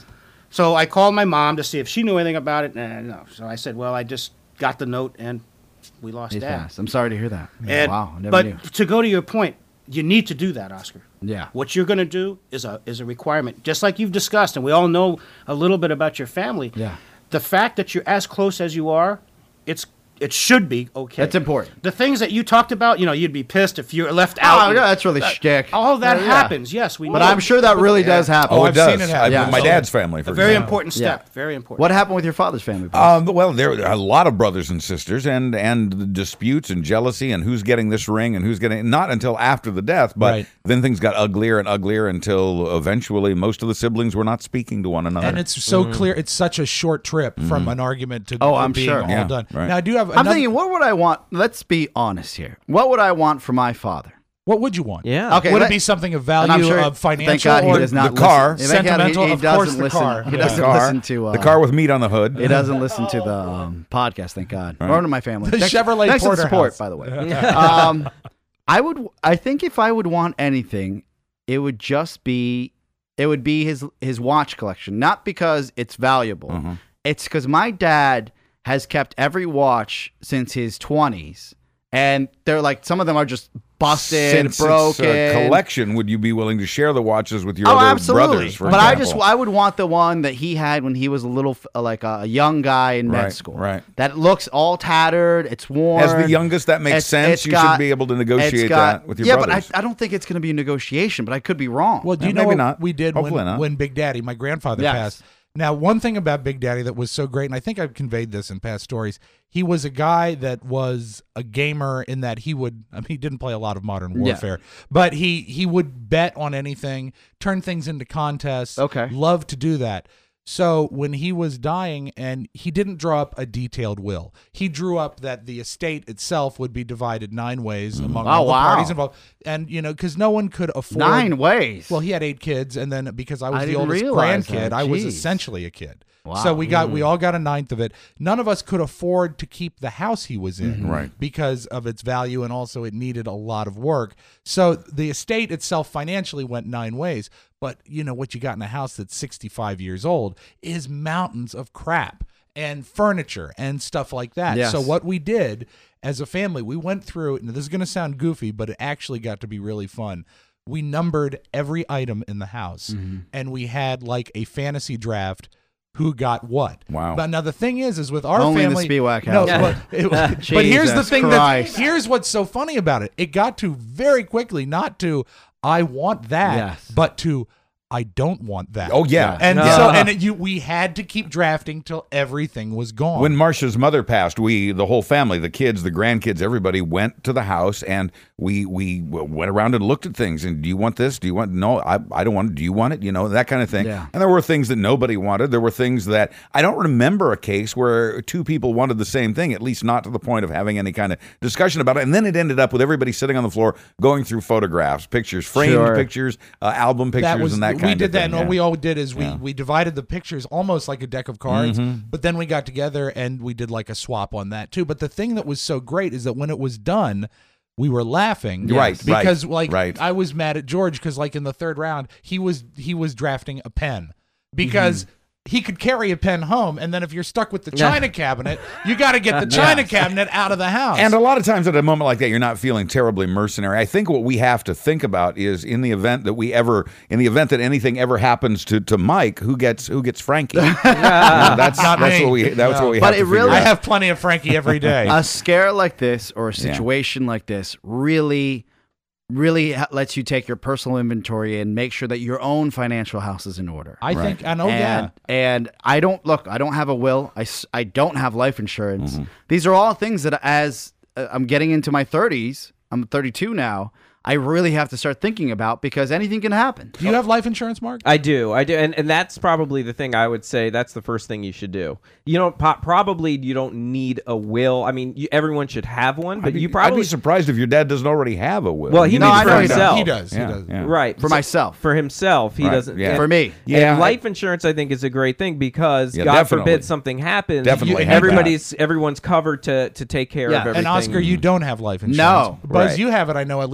Speaker 11: So I called my mom to see if she knew anything about it. Nah, no. So I said, well, I just got the note and we lost
Speaker 4: He's
Speaker 11: Dad.
Speaker 4: passed. I'm sorry to hear that.
Speaker 11: And,
Speaker 4: wow, I never
Speaker 11: but
Speaker 4: knew.
Speaker 11: to go to your point, you need to do that, Oscar.
Speaker 4: Yeah.
Speaker 11: What you're going to do is a is a requirement, just like you've discussed, and we all know a little bit about your family.
Speaker 4: Yeah.
Speaker 11: The fact that you're as close as you are, it's it should be okay.
Speaker 4: That's important.
Speaker 11: The things that you talked about, you know, you'd be pissed if you're left out.
Speaker 4: Oh, yeah, that's really
Speaker 11: uh,
Speaker 4: shtick.
Speaker 11: All that
Speaker 4: Yeah.
Speaker 11: happens, yes. We
Speaker 4: But
Speaker 11: know.
Speaker 4: I'm sure that really does happen.
Speaker 3: Oh, it
Speaker 2: I've
Speaker 3: does.
Speaker 2: seen it happen.
Speaker 3: I-
Speaker 4: Yeah.
Speaker 3: My
Speaker 11: So,
Speaker 3: dad's family, for
Speaker 11: a very
Speaker 3: example.
Speaker 11: important step. Very important.
Speaker 4: What happened with your father's family? Bruce?
Speaker 3: Um, well, there are a lot of brothers and sisters, and and disputes and jealousy, and who's getting this ring and who's getting not until after the death, but
Speaker 2: Right.
Speaker 3: then things got uglier and uglier until eventually most of the siblings were not speaking to one another.
Speaker 2: And it's so clear. It's such a short trip from an argument to
Speaker 4: Oh, I'm
Speaker 2: being
Speaker 4: sure.
Speaker 2: all
Speaker 3: Yeah,
Speaker 2: done.
Speaker 3: right.
Speaker 2: Now, I do have.
Speaker 4: I'm
Speaker 2: another-
Speaker 4: thinking, what would I want? Let's be honest here. What would I want for my father?
Speaker 2: What would you want?
Speaker 5: Yeah.
Speaker 4: Okay,
Speaker 2: Would
Speaker 4: let-
Speaker 2: it be something of
Speaker 4: and I'm
Speaker 2: value,
Speaker 4: sure-
Speaker 2: of financial,
Speaker 4: Thank God he
Speaker 2: or
Speaker 4: does not
Speaker 3: the car.
Speaker 4: listen. Thank God he-
Speaker 2: Sentimental,
Speaker 4: he,
Speaker 2: of
Speaker 4: doesn't
Speaker 2: course, the
Speaker 4: listen.
Speaker 2: car.
Speaker 4: He
Speaker 2: Yeah.
Speaker 4: doesn't
Speaker 3: the car,
Speaker 4: listen to uh,
Speaker 3: the car with meat on the hood.
Speaker 4: He doesn't listen to the um, podcast. Thank God. Or to my family.
Speaker 2: The
Speaker 4: thanks,
Speaker 2: Chevrolet
Speaker 4: thanks for the support,
Speaker 2: Porterhouse.
Speaker 4: by the way. um, I would. I think if I would want anything, it would just be. It would be his his watch collection. Not because it's valuable.
Speaker 3: Mm-hmm.
Speaker 4: It's because my dad has kept every watch since his twenties, and they're like some of them are just busted,
Speaker 3: Since
Speaker 4: broken.
Speaker 3: it's a collection, would you be willing to share the watches with your
Speaker 4: Oh,
Speaker 3: other
Speaker 4: absolutely.
Speaker 3: brothers? For
Speaker 4: but I
Speaker 3: example?
Speaker 4: just I would want the one that he had when he was a little f- like a young guy in med
Speaker 3: Right,
Speaker 4: school.
Speaker 3: right.
Speaker 4: That looks all tattered. It's worn.
Speaker 3: As the youngest, that makes
Speaker 4: It's-
Speaker 3: sense.
Speaker 4: it's
Speaker 3: You
Speaker 4: got-
Speaker 3: should be able to
Speaker 4: it's
Speaker 3: negotiate
Speaker 4: got-
Speaker 3: that with your
Speaker 4: yeah,
Speaker 3: brothers.
Speaker 4: but I, I don't think it's going to be a negotiation. But I could be wrong.
Speaker 2: Well, do you
Speaker 3: Uh,
Speaker 2: know
Speaker 3: maybe
Speaker 2: what
Speaker 3: not.
Speaker 2: we did
Speaker 3: Hopefully
Speaker 2: when,
Speaker 3: not.
Speaker 2: when Big Daddy, my grandfather,
Speaker 4: Yes.
Speaker 2: passed? Now, one thing about Big Daddy that was so great, and I think I've conveyed this in past stories, he was a guy that was a gamer in that he would, I mean, he didn't play a lot of Modern Warfare, but he, he would bet on anything, turn things into contests.
Speaker 4: Okay.
Speaker 2: Loved to do that. So when he was dying, and he didn't draw up a detailed will, he drew up that the estate itself would be divided nine ways among
Speaker 4: Oh,
Speaker 2: all the
Speaker 4: wow.
Speaker 2: parties involved. And, you know, because no one could afford.
Speaker 4: Nine ways.
Speaker 2: Well, he had eight kids, and then because I was
Speaker 4: I
Speaker 2: the
Speaker 4: didn't
Speaker 2: oldest
Speaker 4: realize
Speaker 2: grandkid,
Speaker 4: that.
Speaker 2: I was
Speaker 4: Jeez.
Speaker 2: essentially a kid.
Speaker 4: Wow.
Speaker 2: So we got we all got a ninth of it. None of us could afford to keep the house he was in,
Speaker 3: Mm-hmm. Right.
Speaker 2: because of its value, and also it needed a lot of work. So the estate itself financially went nine ways. But you know what you got in a house that's sixty-five years old is mountains of crap and furniture and stuff like that.
Speaker 4: Yes.
Speaker 2: So what we did as a family, we went through, and this is going to sound goofy, but it actually got to be really fun. We numbered every item in the house,
Speaker 4: Mm-hmm.
Speaker 2: and we had like a fantasy draft. Who got what?
Speaker 3: Wow.
Speaker 2: But now the thing is, is with our
Speaker 4: Only in the
Speaker 2: family,
Speaker 4: Spiewak
Speaker 2: no,
Speaker 4: house.
Speaker 2: but, it, but here's the
Speaker 4: Jesus
Speaker 2: thing
Speaker 4: Christ.
Speaker 2: that here's what's so funny about it. It got to very quickly, not to I want that,
Speaker 4: Yes.
Speaker 2: but to I don't want that.
Speaker 3: Oh, yeah.
Speaker 2: And
Speaker 3: Yeah.
Speaker 2: so and it, you we had to keep drafting till everything was gone.
Speaker 3: When Marcia's mother passed, we, the whole family, the kids, the grandkids, everybody went to the house, and we we went around and looked at things. And do you want this? Do you want? No, I, I don't want it. Do you want it? You know, that kind of thing.
Speaker 4: Yeah.
Speaker 3: And there were things that nobody wanted. There were things that I don't remember a case where two people wanted the same thing, at least not to the point of having any kind of discussion about it. And then it ended up with everybody sitting on the floor going through photographs, pictures, framed
Speaker 4: Sure.
Speaker 3: pictures, uh, album pictures,
Speaker 2: that was
Speaker 3: and that
Speaker 2: we
Speaker 3: kind of
Speaker 2: did that,
Speaker 3: thing.
Speaker 2: and
Speaker 3: yeah.
Speaker 2: all we all did is we
Speaker 3: Yeah.
Speaker 2: we divided the pictures almost like a deck of cards,
Speaker 3: Mm-hmm.
Speaker 2: but then we got together and we did like a swap on that too. But the thing that was so great is that when it was done, we were laughing,
Speaker 3: Right,
Speaker 2: Because
Speaker 3: right,
Speaker 2: like
Speaker 3: right.
Speaker 2: I was mad at George because like in the third round he was he was drafting a pen because.
Speaker 3: Mm-hmm.
Speaker 2: He could carry a pen home, and then if you're stuck with the china cabinet, you got to get the china cabinet out of the house.
Speaker 3: And a lot of times at a moment like that, you're not feeling terribly mercenary. I think what we have to think about is in the event that we ever, in the event that anything ever happens to, to Mike, who gets who gets Frankie? You know, that's
Speaker 2: Not
Speaker 3: that's
Speaker 2: me.
Speaker 3: what we that's what we
Speaker 4: But
Speaker 3: have
Speaker 4: it
Speaker 3: to
Speaker 4: really-
Speaker 3: figure
Speaker 2: I
Speaker 3: out.
Speaker 2: have plenty of Frankie every day.
Speaker 4: A scare like this or a situation like this really, really ha- lets you take your personal inventory and make sure that your own financial house is in order.
Speaker 2: I think, I know,
Speaker 4: and,
Speaker 2: yeah.
Speaker 4: and I don't look. I don't have a will. I, s- I don't have life insurance.
Speaker 3: Mm-hmm.
Speaker 4: These are all things that as uh, I'm getting into my thirties, I'm thirty-two now. I really have to start thinking about because anything can happen.
Speaker 2: Do you have life insurance, Mark?
Speaker 5: I do, I do, and and that's probably the thing I would say. That's the first thing you should do. You don't po- probably you don't need a will. I mean, you, everyone should have one, but
Speaker 3: I'd be,
Speaker 5: you probably
Speaker 3: I'd be surprised if your dad doesn't already have a will.
Speaker 5: Well, he
Speaker 4: No,
Speaker 5: needs
Speaker 4: I
Speaker 5: for
Speaker 4: know he does.
Speaker 5: himself.
Speaker 2: He does.
Speaker 3: Yeah,
Speaker 2: he does.
Speaker 3: yeah.
Speaker 5: Right
Speaker 4: For
Speaker 5: So-
Speaker 4: myself.
Speaker 5: For himself, he
Speaker 3: Right,
Speaker 5: doesn't.
Speaker 3: yeah.
Speaker 5: and-
Speaker 4: For me.
Speaker 3: Yeah,
Speaker 5: and
Speaker 3: I-
Speaker 5: life insurance, I think, is a great thing because
Speaker 3: Yeah,
Speaker 5: God
Speaker 3: definitely.
Speaker 5: forbid something happens.
Speaker 3: Definitely
Speaker 5: you-
Speaker 3: have
Speaker 5: everybody's everyone's covered to to take care
Speaker 4: Yeah,
Speaker 5: of
Speaker 4: and
Speaker 5: everything.
Speaker 2: And Oscar, you don't have life insurance.
Speaker 4: No.
Speaker 2: Buzz,
Speaker 5: Right.
Speaker 2: you have it, I know, at least through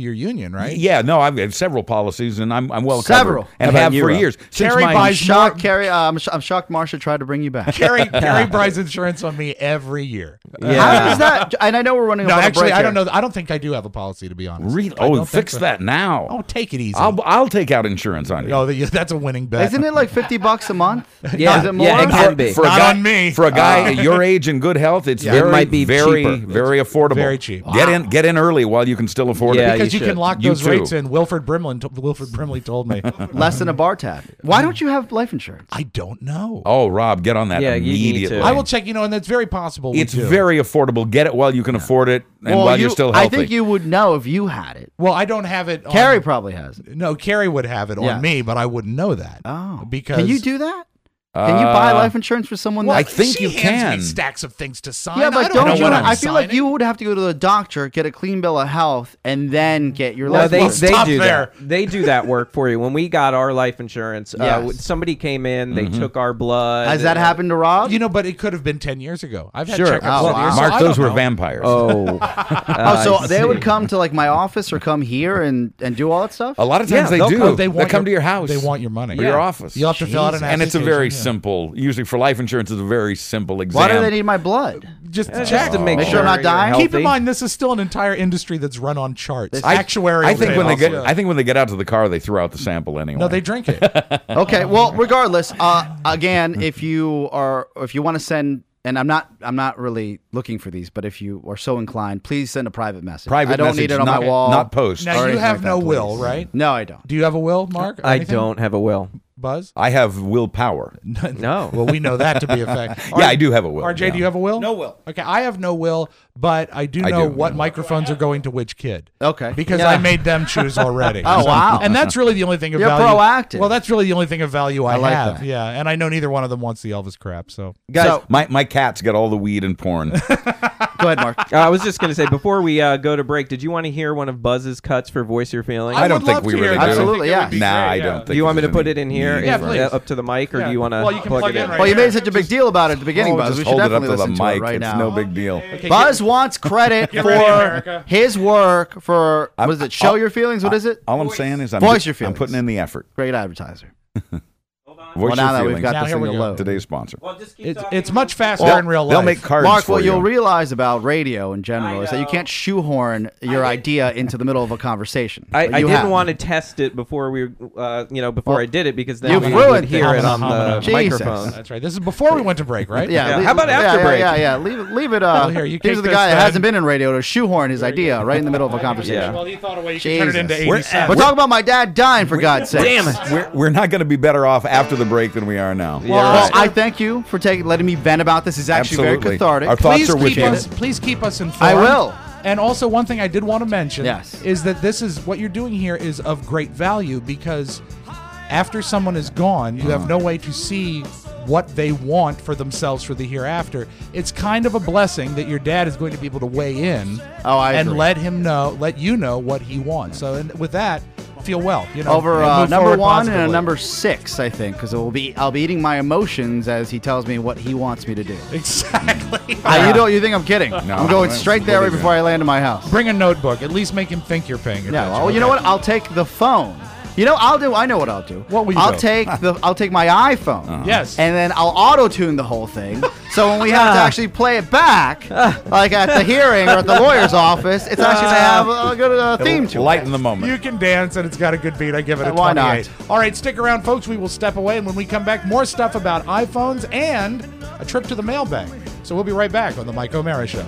Speaker 2: your union, right?
Speaker 3: Yeah, no, I've had several policies, and I'm I'm well
Speaker 4: Several.
Speaker 3: covered, and
Speaker 5: How about
Speaker 3: have
Speaker 5: you,
Speaker 3: for
Speaker 5: Rob?
Speaker 3: years. Since
Speaker 2: Carrie
Speaker 3: my-
Speaker 2: buys
Speaker 4: Shocked,
Speaker 2: more-
Speaker 4: Carrie. Uh, I'm, sh- I'm shocked. Marsha tried to bring you back.
Speaker 2: Carrie, Carrie buys insurance on me every year.
Speaker 5: Yeah.
Speaker 4: How is that? And I know we're running.
Speaker 2: No,
Speaker 4: up on a
Speaker 2: actually,
Speaker 4: break
Speaker 2: I don't
Speaker 4: here.
Speaker 2: know. I don't think I do have a policy, to be honest.
Speaker 3: Really?
Speaker 2: I
Speaker 3: Oh,
Speaker 2: don't think
Speaker 3: fix
Speaker 2: so.
Speaker 3: that now.
Speaker 2: Oh, take it easy.
Speaker 3: I'll I'll take out insurance on you.
Speaker 2: Oh, the- that's a winning bet.
Speaker 4: Isn't it like fifty bucks a month?
Speaker 5: Yeah,
Speaker 4: Is it more?
Speaker 5: yeah, it can be.
Speaker 3: For
Speaker 2: Not
Speaker 3: a guy,
Speaker 2: on me.
Speaker 3: For a guy at your age and good health, it's
Speaker 2: Yeah.
Speaker 3: very,
Speaker 5: It might be
Speaker 3: very,
Speaker 5: cheaper.
Speaker 3: very affordable.
Speaker 2: Very cheap.
Speaker 3: Get in, get in early while you can still afford
Speaker 5: Yeah,
Speaker 3: it.
Speaker 2: because you,
Speaker 5: you
Speaker 2: can
Speaker 5: should.
Speaker 2: lock
Speaker 3: You
Speaker 2: those
Speaker 3: too.
Speaker 2: rates in. Wilford Brimley, t- Wilford Brimley told me.
Speaker 4: Less than a bar tab. Why don't you have life insurance?
Speaker 2: I don't know.
Speaker 3: Oh, Rob, get on that
Speaker 5: Yeah, you need
Speaker 3: immediately.
Speaker 5: to.
Speaker 2: I will check. You know, and it's very possible. we
Speaker 3: It's
Speaker 2: do.
Speaker 3: very affordable. Get it while you can afford it, and
Speaker 4: Well,
Speaker 3: while
Speaker 4: you-
Speaker 3: you're still
Speaker 4: I
Speaker 3: healthy.
Speaker 4: think you would know if you had it.
Speaker 2: Well, I don't have it.
Speaker 4: Carrie
Speaker 2: on,
Speaker 4: probably has it.
Speaker 2: No, Carrie would have it
Speaker 4: Yeah.
Speaker 2: on me, but I wouldn't know that.
Speaker 4: Oh,
Speaker 2: because
Speaker 4: can you do that? Can you buy life insurance for someone?
Speaker 2: Well,
Speaker 4: that
Speaker 3: I think
Speaker 2: she
Speaker 3: you
Speaker 2: hands
Speaker 3: can.
Speaker 2: Me stacks of things to sign.
Speaker 4: Yeah, but
Speaker 2: I
Speaker 4: don't,
Speaker 2: know
Speaker 4: you?
Speaker 2: what
Speaker 4: I
Speaker 2: I'm
Speaker 4: feel like
Speaker 2: signing.
Speaker 4: you would have to go to the doctor, get a clean bill of health, and then get your
Speaker 5: No,
Speaker 4: life
Speaker 5: they,
Speaker 4: insurance.
Speaker 5: they
Speaker 2: stop
Speaker 5: do
Speaker 2: there.
Speaker 5: that. They do that work for you. When we got our life insurance, uh,
Speaker 4: Yes.
Speaker 5: somebody came in, they
Speaker 3: Mm-hmm.
Speaker 5: took our blood.
Speaker 4: Has that
Speaker 5: and-
Speaker 4: happened to Rob?
Speaker 2: You know, but it could have been ten years ago. I've had
Speaker 3: Sure.
Speaker 2: checkups.
Speaker 4: Oh,
Speaker 2: ten
Speaker 4: wow.
Speaker 2: years, so
Speaker 3: Mark,
Speaker 2: I
Speaker 3: those
Speaker 2: don't
Speaker 3: were
Speaker 2: know.
Speaker 3: vampires.
Speaker 5: Oh.
Speaker 4: oh, so
Speaker 5: I
Speaker 4: they would
Speaker 5: see.
Speaker 4: come to like my office or come here and, and do all that stuff?
Speaker 3: A lot of
Speaker 5: Yeah,
Speaker 3: times they
Speaker 5: they'll
Speaker 3: do.
Speaker 5: come-
Speaker 2: They,
Speaker 3: They,
Speaker 2: want
Speaker 3: come
Speaker 2: your-
Speaker 3: to your house.
Speaker 2: They want your money.
Speaker 3: Or your office.
Speaker 2: You'll have to fill out an
Speaker 3: and it's a
Speaker 2: application,
Speaker 3: very
Speaker 2: yeah.
Speaker 3: simple. Usually for life insurance, it's a very simple exam.
Speaker 4: Why do they need my blood?
Speaker 2: Just to
Speaker 5: Uh,
Speaker 2: check
Speaker 5: just to make,
Speaker 4: Make sure I'm not
Speaker 5: you're
Speaker 4: dying?
Speaker 5: healthy.
Speaker 2: Keep in mind, this is still an entire industry that's run on charts.
Speaker 3: I,
Speaker 2: Actuarial.
Speaker 3: I think when they
Speaker 2: data.
Speaker 3: get, I think when they get out to the car, they throw out the sample anyway.
Speaker 2: no, they drink it.
Speaker 4: Okay, well, regardless, uh, again, if you are, if you want to send, and I'm not, I'm not really looking for these, but if you are so inclined, please send a private message.
Speaker 3: Private
Speaker 4: I don't
Speaker 3: message,
Speaker 4: need it on
Speaker 3: not,
Speaker 4: my wall.
Speaker 3: not post.
Speaker 2: Now
Speaker 4: Or
Speaker 2: you
Speaker 4: anything
Speaker 2: have
Speaker 4: like
Speaker 2: no
Speaker 4: that,
Speaker 2: will,
Speaker 4: please.
Speaker 2: right?
Speaker 4: No, I don't.
Speaker 2: Do you have a will, Mark? or
Speaker 5: I
Speaker 2: anything?
Speaker 5: don't have a will.
Speaker 2: Buzz?
Speaker 3: I have willpower.
Speaker 5: No.
Speaker 2: Well, we know that to be a fact.
Speaker 3: Yeah, I do have a will.
Speaker 2: R J,
Speaker 3: yeah.
Speaker 2: do you have a will?
Speaker 11: No will.
Speaker 2: Okay, I have no will, but I do
Speaker 3: I
Speaker 2: know
Speaker 3: do,
Speaker 2: what
Speaker 3: yeah.
Speaker 2: microphones are going to which kid.
Speaker 4: Okay.
Speaker 2: Because
Speaker 4: Yeah.
Speaker 2: I made them choose already.
Speaker 4: Oh, wow.
Speaker 2: And that's really the only thing of
Speaker 4: You're
Speaker 2: value.
Speaker 4: proactive.
Speaker 2: Well, that's really the only thing of value I,
Speaker 4: I like
Speaker 2: have.
Speaker 4: that.
Speaker 2: Yeah, and I know neither one of them wants the Elvis crap. So
Speaker 5: Guys,
Speaker 4: So-
Speaker 3: My my cat's got all the weed and porn.
Speaker 4: Go ahead, Mark.
Speaker 5: uh, I was just going to say, before we uh, go to break, did you want to hear one of Buzz's cuts for Voice Your Feelings?
Speaker 3: I don't
Speaker 2: would
Speaker 3: think
Speaker 2: love
Speaker 3: we
Speaker 2: to hear
Speaker 3: really
Speaker 2: that.
Speaker 3: do.
Speaker 4: Absolutely,
Speaker 2: I
Speaker 4: yeah.
Speaker 2: think it would be
Speaker 3: Nah,
Speaker 2: great,
Speaker 3: I
Speaker 2: yeah.
Speaker 3: don't think
Speaker 5: Do you want me to
Speaker 3: there's
Speaker 5: put
Speaker 3: any
Speaker 5: it in here?
Speaker 3: need
Speaker 2: Yeah,
Speaker 5: if-
Speaker 2: please.
Speaker 5: uh, up to the mic, or
Speaker 2: Yeah.
Speaker 5: do you want to
Speaker 2: Well, you can
Speaker 5: plug,
Speaker 2: plug
Speaker 5: it
Speaker 2: in
Speaker 5: in?
Speaker 2: right
Speaker 4: Well, you
Speaker 2: here.
Speaker 4: made such a big deal about it at the beginning,
Speaker 3: Oh,
Speaker 4: Buzz.
Speaker 3: just
Speaker 4: We should
Speaker 3: hold it up
Speaker 4: definitely
Speaker 3: to the
Speaker 4: listen to it
Speaker 3: mic.
Speaker 4: right
Speaker 3: It's
Speaker 4: now.
Speaker 3: no big deal.
Speaker 2: Okay,
Speaker 4: Buzz wants credit
Speaker 2: Get ready,
Speaker 4: for
Speaker 2: America.
Speaker 4: his work for, what is it, Show
Speaker 3: I'll-
Speaker 4: Your Feelings? What is it?
Speaker 3: All I'm saying is I'm,
Speaker 4: Voice your
Speaker 3: I'm
Speaker 4: feelings.
Speaker 3: putting in the effort.
Speaker 4: Great advertiser.
Speaker 3: Voice
Speaker 4: Well, now
Speaker 3: your
Speaker 4: that we've
Speaker 3: feelings.
Speaker 4: got
Speaker 2: Now
Speaker 4: this
Speaker 2: here
Speaker 4: thing
Speaker 2: we
Speaker 4: to
Speaker 2: go.
Speaker 4: load.
Speaker 3: Today's sponsor.
Speaker 2: It's, it's much faster
Speaker 4: Well,
Speaker 2: in real life.
Speaker 3: They'll make cards
Speaker 4: Mark,
Speaker 3: for
Speaker 4: what
Speaker 3: you.
Speaker 4: you'll realize about radio in general is that you can't shoehorn your idea into the middle of a conversation.
Speaker 5: I,
Speaker 4: But
Speaker 5: I
Speaker 4: you
Speaker 5: didn't
Speaker 4: have.
Speaker 5: want to test it before we, uh, you know, before
Speaker 4: Well,
Speaker 5: I did it because then
Speaker 4: you
Speaker 5: we
Speaker 4: ruined
Speaker 5: would hear
Speaker 4: it.
Speaker 5: it on the
Speaker 4: Jesus.
Speaker 5: microphone.
Speaker 2: That's right. This is before we went to break, right?
Speaker 4: Yeah.
Speaker 5: Yeah.
Speaker 4: leave-
Speaker 5: How about
Speaker 4: yeah,
Speaker 5: after
Speaker 4: yeah,
Speaker 5: break?
Speaker 4: Yeah, yeah. Leave it. Leave it. Uh,
Speaker 2: Well, here, you
Speaker 4: here's
Speaker 2: take
Speaker 4: the
Speaker 2: this
Speaker 4: guy that
Speaker 2: then.
Speaker 4: hasn't been in radio to shoehorn his idea right in the middle of a conversation.
Speaker 5: Yeah.
Speaker 2: Well, he thought a way you could turn it into
Speaker 4: Jesus.
Speaker 2: eighty
Speaker 3: We're-
Speaker 2: cents.
Speaker 4: We're talking about my dad dying, for God's sake.
Speaker 5: Damn it.
Speaker 3: We're, we're not going to be better off after the break than we are now.
Speaker 5: Yeah,
Speaker 4: Well,
Speaker 5: right.
Speaker 4: I thank you for taking letting me vent about this. It's actually
Speaker 3: Absolutely.
Speaker 4: very cathartic.
Speaker 3: Our thoughts
Speaker 2: please
Speaker 3: are with
Speaker 2: keep
Speaker 3: you.
Speaker 2: us, please keep us informed.
Speaker 4: I will.
Speaker 2: And also, one thing I did want to mention
Speaker 4: Yes.
Speaker 2: is that this is what you're doing here is of great value because after someone is gone, you have no way to see what they want for themselves for the hereafter. It's kind of a blessing that your dad is going to be able to weigh in
Speaker 4: Oh, I
Speaker 2: and
Speaker 4: agree.
Speaker 2: let him know, let you know what he wants. So, and with that, feel well. You know,
Speaker 4: Over
Speaker 2: and
Speaker 4: uh,
Speaker 2: move
Speaker 4: number
Speaker 2: forward
Speaker 4: one and a
Speaker 2: positively.
Speaker 4: number six, I think, because it will be. I'll be eating my emotions as he tells me what he wants me to do.
Speaker 2: Exactly.
Speaker 4: Uh, you don't? You think I'm kidding? I'm going
Speaker 3: that's
Speaker 4: straight there right
Speaker 3: really
Speaker 4: before I land in my house.
Speaker 2: Bring a notebook. At least make him think you're paying attention.
Speaker 4: Yeah. Well, you know what? I'll take the phone. You know, I'll do. I know what I'll do.
Speaker 2: What will you
Speaker 4: I'll
Speaker 2: do?
Speaker 4: take the. I'll take my iPhone.
Speaker 2: Yes.
Speaker 4: And then I'll auto tune the whole thing. So when we have to actually play it back, like at the hearing or at the lawyer's office, it's actually going to have a good uh, theme to it.
Speaker 3: Lighten the moment.
Speaker 2: You can dance, and it's got a good beat. I give it a
Speaker 4: Uh, why not?
Speaker 2: twenty-eight. All right, stick around, folks. We will step away, and when we come back, more stuff about iPhones and a trip to the mailbag. So we'll be right back on the Mike O'Mara Show.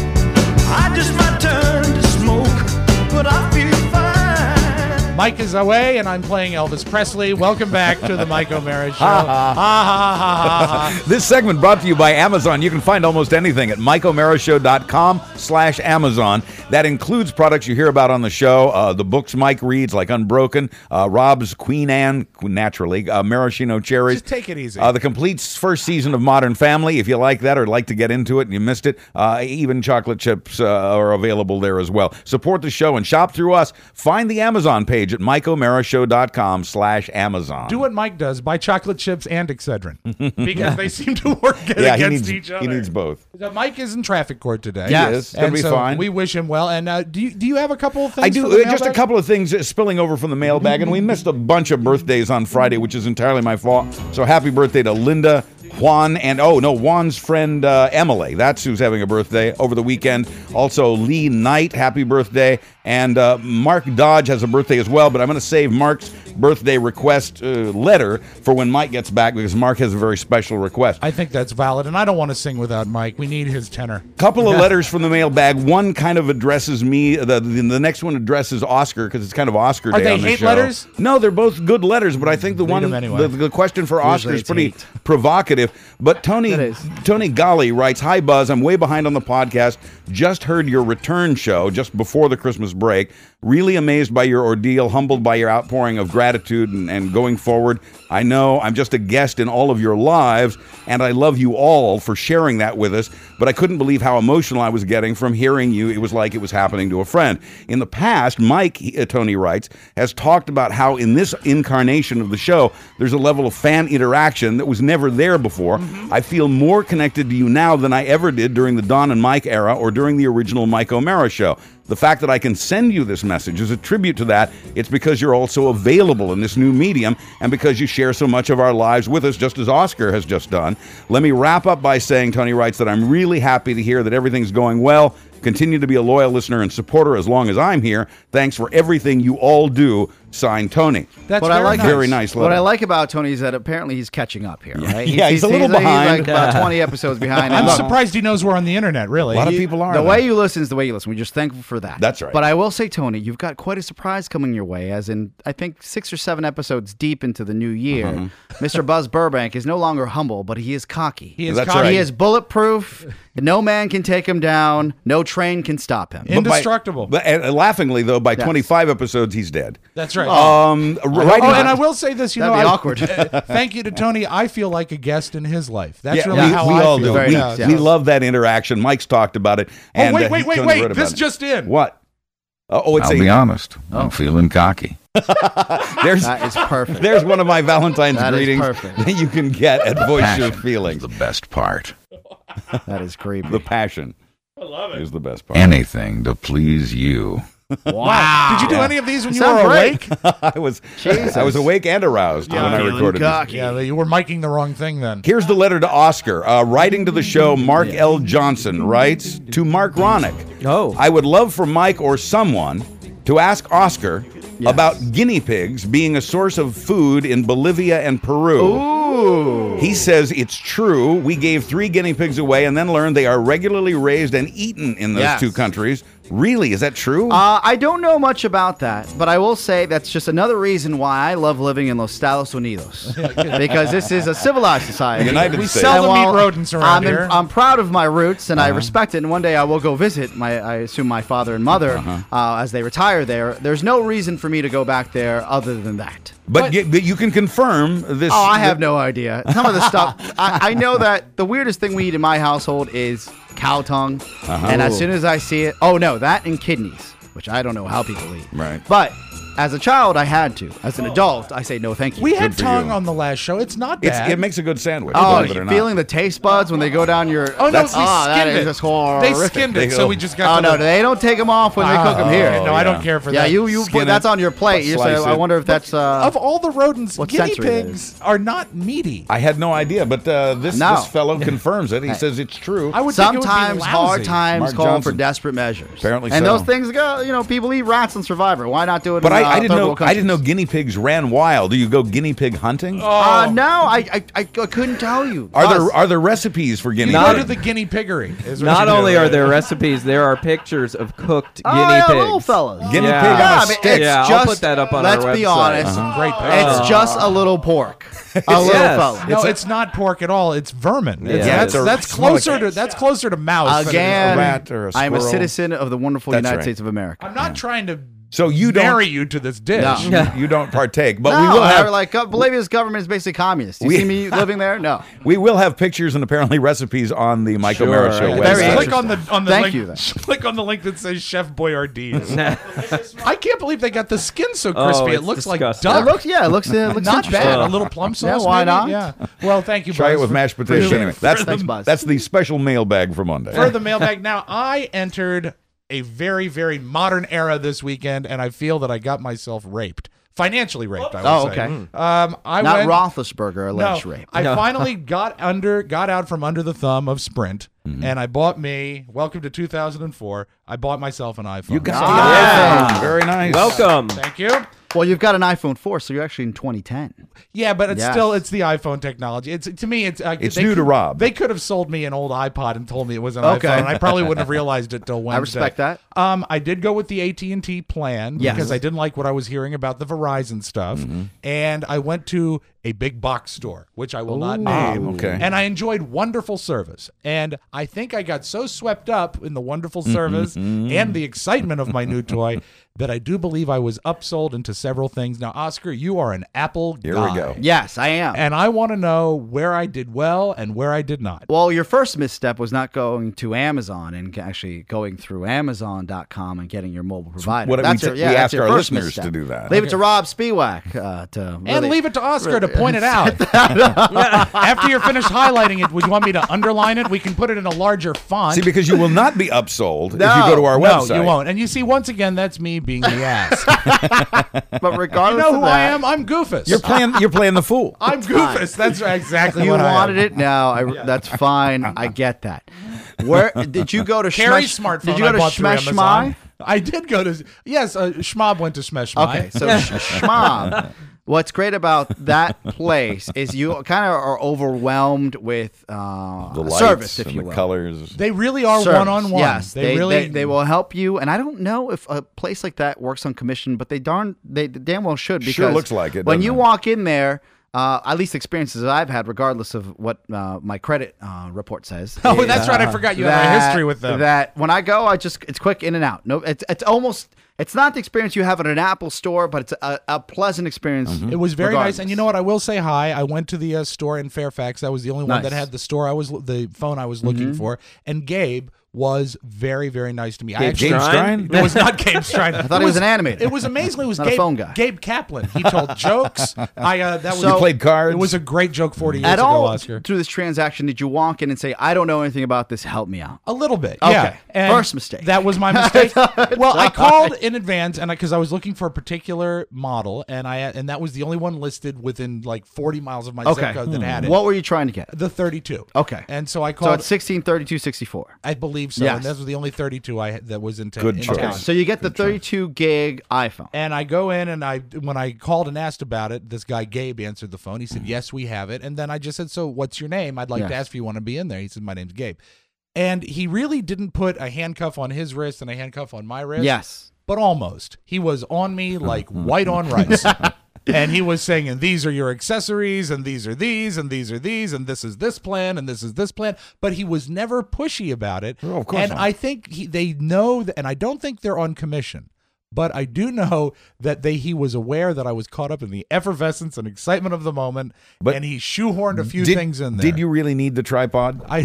Speaker 12: I just might turn to smoke, but I feel fine.
Speaker 2: Mike is away, and I'm playing Elvis Presley. Welcome back to the Mike O'Mara Show. ha, ha, ha, ha, ha.
Speaker 3: This segment brought to you by Amazon. You can find almost anything at mike o'mara show dot com slash Amazon. That includes products you hear about on the show, uh, the books Mike reads, like Unbroken, uh, Rob's Queen Anne, naturally, uh, Maraschino Cherries.
Speaker 2: Just take it easy.
Speaker 3: Uh, the complete first season of Modern Family. If you like that or like to get into it and you missed it, uh, even chocolate chips uh, are available there as well. Support the show and shop through us. Find the Amazon page page at mike o'mara show dot com slash Amazon.
Speaker 2: Do what Mike does: buy chocolate chips and Excedrin, because they seem to work
Speaker 3: yeah,
Speaker 2: against
Speaker 3: he needs,
Speaker 2: each other.
Speaker 3: He needs both.
Speaker 2: So Mike is in traffic court today.
Speaker 3: Yes, he is. It's gonna
Speaker 2: and
Speaker 3: be
Speaker 2: so
Speaker 3: fine.
Speaker 2: We wish him well. And uh, do you do you have a couple of things?
Speaker 3: I do.
Speaker 2: for the
Speaker 3: uh, just a
Speaker 2: mailbag?
Speaker 3: couple of things uh, spilling over from the mailbag, and we missed a bunch of birthdays on Friday, which is entirely my fault. So happy birthday to Linda, Juan, and oh no, Juan's friend uh, Emily. That's who's having a birthday over the weekend. Also, Lee Knight, happy birthday. And uh, Mark Dodge has a birthday as well, but I'm going to save Mark's birthday request uh, letter for when Mike gets back, because Mark has a very special request.
Speaker 2: I think that's valid, and I don't want to sing without Mike. We need his tenor.
Speaker 3: Couple of letters from the mailbag. One kind of addresses me. The, the, the next one addresses Oscar, because it's kind of Oscar
Speaker 2: Are
Speaker 3: Day
Speaker 2: they
Speaker 3: on the
Speaker 2: hate
Speaker 3: show.
Speaker 2: letters?
Speaker 3: No, they're both good letters, but I think the
Speaker 2: Read
Speaker 3: one,
Speaker 2: them anyway.
Speaker 3: the, the question for Oscar is
Speaker 4: it's
Speaker 3: pretty
Speaker 4: hate.
Speaker 3: provocative. But Tony
Speaker 4: It is.
Speaker 3: Tony Golly writes, "Hi Buzz, I'm way behind on the podcast. Just heard your return show just before the Christmas break. Really amazed by your ordeal, humbled by your outpouring of gratitude and, and going forward. I know I'm just a guest in all of your lives, and I love you all for sharing that with us, but I couldn't believe how emotional I was getting from hearing you. It was like it was happening to a friend. In the past, Mike," uh, Tony writes, "has talked about how in this incarnation of the show, there's a level of fan interaction that was never there before. Mm-hmm. I feel more connected to you now than I ever did during the Don and Mike era or during the original Mike O'Mara show. The fact that I can send you this message is a tribute to that. It's because you're also available in this new medium and because you share so much of our lives with us, just as Oscar has just done. Let me wrap up by saying," Tony writes, "that I'm really happy to hear that everything's going well. Continue to be a loyal listener and supporter as long as I'm here. Thanks for everything you all do. Signed, Tony."
Speaker 2: That's
Speaker 4: What
Speaker 2: very
Speaker 4: I like,
Speaker 2: nice.
Speaker 3: Very nice letter.
Speaker 4: What I like about Tony is that apparently he's catching up here, right?
Speaker 3: Yeah, he's a little
Speaker 4: He's
Speaker 3: behind.
Speaker 4: like about twenty episodes behind.
Speaker 2: I'm
Speaker 4: And look,
Speaker 2: surprised he knows we're on the internet, really.
Speaker 3: A lot of
Speaker 4: you-
Speaker 3: people are.
Speaker 4: The
Speaker 3: though.
Speaker 4: way you listen is the way you listen. We're just thankful for that.
Speaker 3: That's right.
Speaker 4: But I will say, Tony, you've got quite a surprise coming your way, as in, I think, six or seven episodes deep into the new year,
Speaker 3: Mm-hmm.
Speaker 4: Mister Buzz Burbank is no longer humble, but he is cocky.
Speaker 2: He is
Speaker 3: That's
Speaker 2: cocky.
Speaker 3: right.
Speaker 4: He is bulletproof. No man can take him down. No train can stop him.
Speaker 2: In-
Speaker 3: But by-
Speaker 2: Indestructible.
Speaker 3: But, and laughingly, though, by
Speaker 4: Yes.
Speaker 3: twenty-five episodes, he's dead.
Speaker 2: That's right.
Speaker 3: Um, right
Speaker 2: Oh,
Speaker 3: in-
Speaker 2: and I will say this, you
Speaker 4: That'd
Speaker 2: know,
Speaker 4: be
Speaker 2: I-
Speaker 4: awkward.
Speaker 2: uh, thank you to Tony. I feel like a guest in his life. That's
Speaker 3: Yeah,
Speaker 2: really
Speaker 3: we,
Speaker 2: how
Speaker 3: we
Speaker 2: I
Speaker 3: all
Speaker 2: feel.
Speaker 3: do.
Speaker 4: Very
Speaker 3: We,
Speaker 4: nice,
Speaker 3: we
Speaker 4: yes.
Speaker 3: love that interaction. Mike's talked about it.
Speaker 2: Oh,
Speaker 3: And,
Speaker 2: wait,
Speaker 3: uh,
Speaker 2: wait,
Speaker 3: he-
Speaker 2: wait,
Speaker 3: Tony
Speaker 2: wait.
Speaker 3: wrote about
Speaker 2: This
Speaker 3: it.
Speaker 2: just in.
Speaker 3: What? Uh, oh, it's
Speaker 6: I'll
Speaker 3: a,
Speaker 6: be honest. I'm feeling cocky.
Speaker 3: there's
Speaker 4: That is perfect.
Speaker 3: there's one of my Valentine's
Speaker 4: That is
Speaker 3: greetings
Speaker 4: perfect.
Speaker 3: that you can get at Voice Your
Speaker 6: Passion is
Speaker 3: Feelings.
Speaker 6: the best part.
Speaker 4: That is creepy.
Speaker 3: The passion. I love it. Is the best part.
Speaker 6: Anything to please you.
Speaker 2: Wow. Did you do any of these when you
Speaker 4: Sounds
Speaker 2: were
Speaker 4: great.
Speaker 2: awake?
Speaker 3: I was I was awake and aroused when I
Speaker 4: Feeling
Speaker 3: recorded this.
Speaker 4: cocky.
Speaker 2: Yeah, you were miking the wrong thing then.
Speaker 3: Here's the letter to Oscar. Uh, writing to the show, Mark L. Johnson writes to Mark Ronick.
Speaker 5: Oh.
Speaker 3: I would love for Mike or someone to ask Oscar about guinea pigs being a source of food in Bolivia and Peru.
Speaker 4: Ooh.
Speaker 3: He says it's true. We gave three guinea pigs away and then learned they are regularly raised and eaten in those
Speaker 4: Yes.
Speaker 3: two countries. Really? Is that true?
Speaker 4: Uh, I don't know much about that, but I will say that's just another reason why I love living in Los Estados Unidos. Because this is a civilized society.
Speaker 3: The United
Speaker 2: We
Speaker 3: States.
Speaker 2: seldom
Speaker 4: And while
Speaker 2: meet rodents around
Speaker 4: I'm,
Speaker 2: here.
Speaker 4: I'm proud of my roots, and I respect it. And one day I will go visit my, I assume my father and mother uh, as they retire there. There's no reason for me to go back there other than that.
Speaker 3: but, y- but you can confirm this.
Speaker 4: Oh, I have no idea. Some of the stuff I, I know that the weirdest thing we eat in my household is cow tongue,
Speaker 3: Uh-huh.
Speaker 4: and as soon as I see it, oh no, that and kidneys, which I don't know how people eat.
Speaker 3: Right.
Speaker 4: But as a child, I had to. As an adult, I say no, thank you.
Speaker 2: We had
Speaker 3: for
Speaker 2: tongue
Speaker 3: you.
Speaker 2: on the last show. It's not
Speaker 3: It's,
Speaker 2: bad.
Speaker 3: it makes a good sandwich.
Speaker 4: Oh,
Speaker 3: believe it or not.
Speaker 4: feeling the taste buds when they go down your.
Speaker 2: Oh, no,
Speaker 3: That's-
Speaker 2: we
Speaker 4: oh, that
Speaker 2: skinned
Speaker 4: is
Speaker 2: it.
Speaker 4: just horrific.
Speaker 2: They skinned
Speaker 3: They
Speaker 2: it,
Speaker 3: go-
Speaker 2: so we just got
Speaker 4: Oh
Speaker 2: to
Speaker 4: no,
Speaker 2: the-
Speaker 4: they don't take them off when they cook them here.
Speaker 2: No, I don't care for
Speaker 4: Yeah,
Speaker 2: that.
Speaker 4: you you
Speaker 3: Skin
Speaker 4: put that's
Speaker 3: it,
Speaker 4: on your plate. You say,
Speaker 3: slice
Speaker 4: I
Speaker 3: it.
Speaker 4: wonder if that's uh.
Speaker 2: Of all the rodents,
Speaker 4: what
Speaker 2: guinea
Speaker 4: sensory that
Speaker 2: pigs are not meaty.
Speaker 3: I had no idea, but uh, this
Speaker 4: No.
Speaker 3: this fellow confirms it. He says it's true.
Speaker 2: I would think it would be
Speaker 4: Sometimes hard
Speaker 2: lousy.
Speaker 4: times
Speaker 3: Mark
Speaker 4: call
Speaker 3: Johnson.
Speaker 4: for desperate measures.
Speaker 3: Apparently
Speaker 4: and
Speaker 3: so.
Speaker 4: those things go. You know, people eat rats on Survivor. Why not do it?
Speaker 3: But
Speaker 4: in,
Speaker 3: I,
Speaker 4: uh,
Speaker 3: I didn't
Speaker 4: third
Speaker 3: know.
Speaker 4: world
Speaker 3: I didn't know
Speaker 4: countries?
Speaker 3: guinea pigs ran wild. Do you go guinea pig hunting?
Speaker 4: Uh, no, I, I I I couldn't tell you.
Speaker 3: Are
Speaker 4: Us.
Speaker 3: there are there recipes for guinea
Speaker 2: You
Speaker 3: pigs?
Speaker 2: go to the guinea piggery. is what
Speaker 5: Not
Speaker 2: you do.
Speaker 5: only are there recipes, there are pictures of cooked
Speaker 4: Oh,
Speaker 5: guinea
Speaker 4: yeah,
Speaker 5: pigs.
Speaker 4: little fellas.
Speaker 3: Guinea
Speaker 5: Yeah.
Speaker 3: pig on
Speaker 4: Yeah,
Speaker 3: a
Speaker 4: I mean,
Speaker 3: stick.
Speaker 4: it's
Speaker 5: Yeah, I'll
Speaker 4: just,
Speaker 5: put that up on
Speaker 4: let's
Speaker 5: our
Speaker 4: be
Speaker 5: website.
Speaker 4: honest.
Speaker 2: Some great
Speaker 5: Uh,
Speaker 4: It's just a little pork. A little
Speaker 5: Yes.
Speaker 4: fella.
Speaker 2: No, it's, not pork at all. It's vermin.
Speaker 5: Yeah,
Speaker 2: It's-
Speaker 5: yeah,
Speaker 2: that's
Speaker 3: it's a-
Speaker 2: that's
Speaker 3: it's more like
Speaker 2: closer
Speaker 3: a-
Speaker 2: to that's closer to mouse. than it is
Speaker 4: Again,
Speaker 3: a rat or a
Speaker 4: I am a
Speaker 3: squirrel.
Speaker 4: citizen of the wonderful
Speaker 3: That's
Speaker 4: United
Speaker 3: right.
Speaker 4: States of America.
Speaker 2: I'm not trying to
Speaker 3: So you don't
Speaker 2: marry you to this dish.
Speaker 3: No, you, you don't partake, but
Speaker 4: no,
Speaker 3: we will have
Speaker 4: like uh, Bolivia's government is basically communist. You
Speaker 3: we,
Speaker 4: see me living there? No.
Speaker 3: We will have pictures and apparently recipes on the Mike
Speaker 5: Sure.
Speaker 3: O'Mara Show
Speaker 2: Very
Speaker 3: website.
Speaker 2: Click on the on the
Speaker 4: Thank
Speaker 2: link.
Speaker 4: you, then.
Speaker 2: Click on the link that says Chef Boyardee. I can't believe they got the skin so crispy.
Speaker 5: Oh,
Speaker 2: it
Speaker 5: it's
Speaker 2: looks
Speaker 5: disgusting.
Speaker 2: like
Speaker 4: It
Speaker 2: duck.
Speaker 4: looks, yeah, it looks, it looks
Speaker 2: Not
Speaker 4: interesting.
Speaker 2: bad. A little plum sauce.
Speaker 4: Yeah, why
Speaker 2: maybe?
Speaker 4: not?
Speaker 2: Yeah. Well, thank you.
Speaker 3: Try
Speaker 2: Buzz,
Speaker 3: it with
Speaker 2: for-
Speaker 3: mashed
Speaker 2: for
Speaker 3: potatoes.
Speaker 2: the-
Speaker 3: Anyway,
Speaker 2: for
Speaker 3: that's
Speaker 2: the-
Speaker 3: the, that's the special mailbag for Monday.
Speaker 2: for the mailbag. Now, I entered a very, very modern era this weekend, and I feel that I got myself raped. Financially raped, I would
Speaker 4: Oh,
Speaker 2: say.
Speaker 4: okay.
Speaker 2: Um, I
Speaker 4: Not
Speaker 2: went,
Speaker 4: Roethlisberger alleged
Speaker 2: no,
Speaker 4: rape.
Speaker 2: I
Speaker 5: No.
Speaker 2: finally got under, got out from under the thumb of Sprint, and I bought me. Welcome to two thousand four. I bought myself an iPhone.
Speaker 3: You got
Speaker 2: So-
Speaker 3: the
Speaker 5: Yeah.
Speaker 3: iPhone. Very nice.
Speaker 5: Welcome.
Speaker 2: Thank you.
Speaker 4: Well, you've got an iPhone four, so you're actually in twenty ten.
Speaker 2: Yeah, but it's
Speaker 4: Yes.
Speaker 2: still it's the iPhone technology. It's to me it's uh,
Speaker 3: It's
Speaker 2: they
Speaker 3: new to
Speaker 2: could-
Speaker 3: Rob.
Speaker 2: They could have sold me an old iPod and told me it was an
Speaker 4: Okay.
Speaker 2: iPhone, and I probably wouldn't have realized it till Wednesday.
Speaker 4: respect that.
Speaker 2: Um, I did go with the A T and T plan
Speaker 4: Yes.
Speaker 2: because I didn't like what I was hearing about the Verizon stuff,
Speaker 3: Mm-hmm.
Speaker 2: and I went to a big box store, which I will not name.
Speaker 3: Ah, okay.
Speaker 2: And I enjoyed wonderful service, and I think I got so swept up in the wonderful
Speaker 3: Mm-hmm.
Speaker 2: service and the excitement of my new toy that I do believe I was upsold into several things. Now, Oscar, you are an Apple
Speaker 3: Here
Speaker 2: guy.
Speaker 3: we go.
Speaker 4: Yes, I am.
Speaker 2: And I want to know where I did well and where I did not.
Speaker 4: Well, your first misstep was not going to Amazon and actually going through Amazon dot com and getting your mobile provider.
Speaker 3: what- we
Speaker 4: that's
Speaker 3: t-
Speaker 4: your, yeah,
Speaker 3: we
Speaker 4: that's
Speaker 3: ask
Speaker 4: your
Speaker 3: our
Speaker 4: first
Speaker 3: listeners
Speaker 4: misstep.
Speaker 3: to do that.
Speaker 4: Leave it to Rob Spiewak uh, to
Speaker 2: And
Speaker 4: really-
Speaker 2: leave it to Oscar to point it out. After you're finished highlighting it, would you want me to underline it? We can put it in a larger font.
Speaker 3: See, because you will not be upsold if
Speaker 4: No.
Speaker 3: you go to our
Speaker 2: no,
Speaker 3: website.
Speaker 2: you won't. And you see, once again, that's me being the ass.
Speaker 4: But
Speaker 2: You
Speaker 4: regardless
Speaker 2: know
Speaker 4: of
Speaker 2: who
Speaker 4: that,
Speaker 2: I am? I'm Goofus.
Speaker 3: You're playing. You're playing the fool.
Speaker 2: I'm Goofus. That's exactly
Speaker 4: you
Speaker 2: what I am.
Speaker 4: wanted it now. I, That's fine. I get that. Where did you go to?
Speaker 2: Carrie's
Speaker 4: Schmesh-
Speaker 2: smartphone
Speaker 4: Did you go
Speaker 2: I
Speaker 4: to
Speaker 2: bought through
Speaker 4: Schmesh
Speaker 2: Amazon.
Speaker 4: Schmai?
Speaker 2: I did go to, yes, uh, Schmab went to Schmesh Schmai.
Speaker 4: Okay, so Sh- Schmab. What's great about that place is you kind of are overwhelmed with uh,
Speaker 3: The lights
Speaker 4: service, if
Speaker 3: and
Speaker 4: you
Speaker 3: the
Speaker 4: will.
Speaker 3: colors.
Speaker 2: They really are
Speaker 4: Service,
Speaker 2: one-on-one.
Speaker 4: Yes,
Speaker 2: they,
Speaker 4: they,
Speaker 2: really
Speaker 4: they, they will help you, and I don't know if a place like that works on commission, but they darn they damn well should. Because
Speaker 3: Sure looks like it,
Speaker 4: when
Speaker 3: doesn't
Speaker 4: you
Speaker 3: it?
Speaker 4: walk in there, uh, at least experiences that I've had, regardless of what uh, my credit uh, report says.
Speaker 2: Oh,
Speaker 4: is,
Speaker 2: that's right. I
Speaker 4: uh,
Speaker 2: forgot you had a
Speaker 4: that-
Speaker 2: history with them.
Speaker 4: That when I go, I just it's quick in and out. No, it's it's almost. It's not the experience you have at an Apple store, but it's a, a pleasant experience.
Speaker 3: Mm-hmm.
Speaker 2: It was very
Speaker 4: regardless.
Speaker 2: nice, and you know what? I will say hi. I went to the uh, store in Fairfax. That was the only one that
Speaker 4: Nice.
Speaker 2: had the store I was the phone I was looking for. And Gabe was very, very nice to me. I
Speaker 5: Gabe
Speaker 2: actually
Speaker 3: James
Speaker 5: Strine?
Speaker 3: Strine?
Speaker 2: It was not Gabe Strine. I
Speaker 4: thought he was an animator.
Speaker 2: It was amazingly. It was
Speaker 4: Not a
Speaker 2: Gabe,
Speaker 4: phone guy.
Speaker 2: Gabe Kaplan. He told jokes. I uh, that was
Speaker 4: So-
Speaker 3: You played cards?
Speaker 2: It was a great joke forty years
Speaker 4: At
Speaker 2: ago,
Speaker 4: all
Speaker 2: Oscar.
Speaker 4: through this transaction, did you walk in and say, "I don't know anything about this. Help me out"?
Speaker 2: A little bit,
Speaker 4: Okay.
Speaker 2: yeah. And
Speaker 4: First mistake.
Speaker 2: That was my mistake. Well, I called in advance, and because I, I was looking for a particular model, and I and that was the only one listed within like forty miles of my
Speaker 4: Okay.
Speaker 2: zip code that had it.
Speaker 4: What were you trying to get?
Speaker 2: The thirty-two.
Speaker 4: Okay.
Speaker 2: And so I
Speaker 4: So
Speaker 2: called.
Speaker 4: it's sixteen thirty-two sixty-four.
Speaker 2: I believe so.
Speaker 4: Yes.
Speaker 2: And that was the only thirty-two I had that was in, ta-
Speaker 3: Good
Speaker 2: in
Speaker 3: choice.
Speaker 2: town.
Speaker 4: So you get the thirty-two gig iPhone.
Speaker 2: And I go in and I when I called and asked about it, this guy Gabe answered the phone. He said, "Yes, we have it." And then I just said, "So what's your name? I'd like to
Speaker 4: Yes.
Speaker 2: ask if you want to be in there." He said, "My name's Gabe." And he really didn't put a handcuff on his wrist and a handcuff on my wrist.
Speaker 4: Yes.
Speaker 2: But almost. He was on me like white on rice. And he was saying, and these are your accessories, and these are these, and these are these, and this is this plan, and this is this plan. But he was never pushy about it.
Speaker 3: Oh, of course
Speaker 2: and
Speaker 3: not.
Speaker 2: I think he, they know, that, and I don't think they're on commission. But I do know that they he was aware that I was caught up in the effervescence and excitement of the moment,
Speaker 3: But
Speaker 2: and he shoehorned a few
Speaker 3: Did-
Speaker 2: things in there.
Speaker 3: Did you really need the tripod?
Speaker 2: I,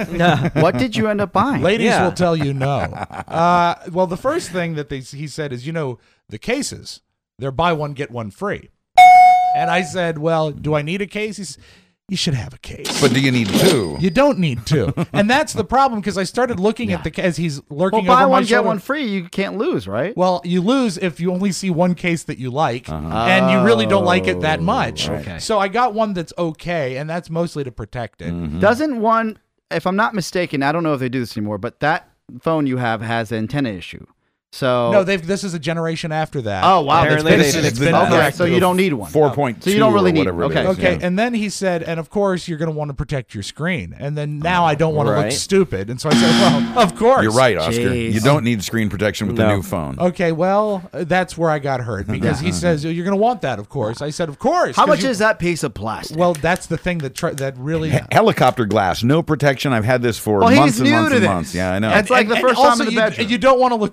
Speaker 4: What did you end up buying?
Speaker 2: ladies
Speaker 5: Yeah.
Speaker 2: will tell you no. Uh, well, the first thing that they he said is, you know, the cases, they're buy one get one free. And I said, well, do I need a case? He said, you should have a case.
Speaker 3: But do you need two?
Speaker 2: You don't need two. And that's the problem, because I started looking at the ca- as he's
Speaker 4: Well,
Speaker 2: lurking
Speaker 4: buy
Speaker 2: over
Speaker 4: one
Speaker 2: my
Speaker 4: get
Speaker 2: shoulder.
Speaker 4: one free. You can't lose, right?
Speaker 2: Well, you lose if you only see one case that you like,
Speaker 3: Uh-huh.
Speaker 2: and you really don't like it that much.
Speaker 4: Okay.
Speaker 2: So I got one that's okay, and that's mostly to protect it.
Speaker 3: Mm-hmm.
Speaker 4: Doesn't one, if I'm not mistaken, I don't know if they do this anymore, but that phone you have has an antenna issue. So
Speaker 2: No, they've. This is a generation after that.
Speaker 4: Oh wow!
Speaker 5: Apparently
Speaker 4: That's
Speaker 5: they-
Speaker 4: been-
Speaker 5: it's
Speaker 2: been
Speaker 4: okay,
Speaker 2: corrected.
Speaker 4: so you don't need one.
Speaker 3: Four point two.
Speaker 4: So you don't really
Speaker 3: or
Speaker 4: need-
Speaker 3: whatever
Speaker 4: okay.
Speaker 3: It is,
Speaker 2: Okay,
Speaker 3: yeah.
Speaker 2: and then he said, and of course you're going to want to protect your screen. And then now I don't want to look
Speaker 5: Right.
Speaker 2: stupid. And so I said, well, of course.
Speaker 3: You're right, Oscar.
Speaker 4: Jeez.
Speaker 3: You don't need screen protection with the
Speaker 5: No.
Speaker 3: new phone.
Speaker 2: Okay, well, that's where I got hurt, because he says, you're going to want that, of course. I said, of course.
Speaker 4: How
Speaker 2: 'cause
Speaker 4: much
Speaker 2: you-
Speaker 4: is that piece of plastic?
Speaker 2: Well, that's the thing that tr- that really...
Speaker 3: Helicopter glass, no protection. I've had this for
Speaker 4: Well, he's
Speaker 3: months and
Speaker 4: new
Speaker 3: months
Speaker 4: to
Speaker 3: and
Speaker 4: this.
Speaker 3: months. Yeah, I know.
Speaker 4: That's like the first
Speaker 2: also
Speaker 4: time in the
Speaker 2: you,
Speaker 4: bedroom.
Speaker 2: You don't want to look stupid.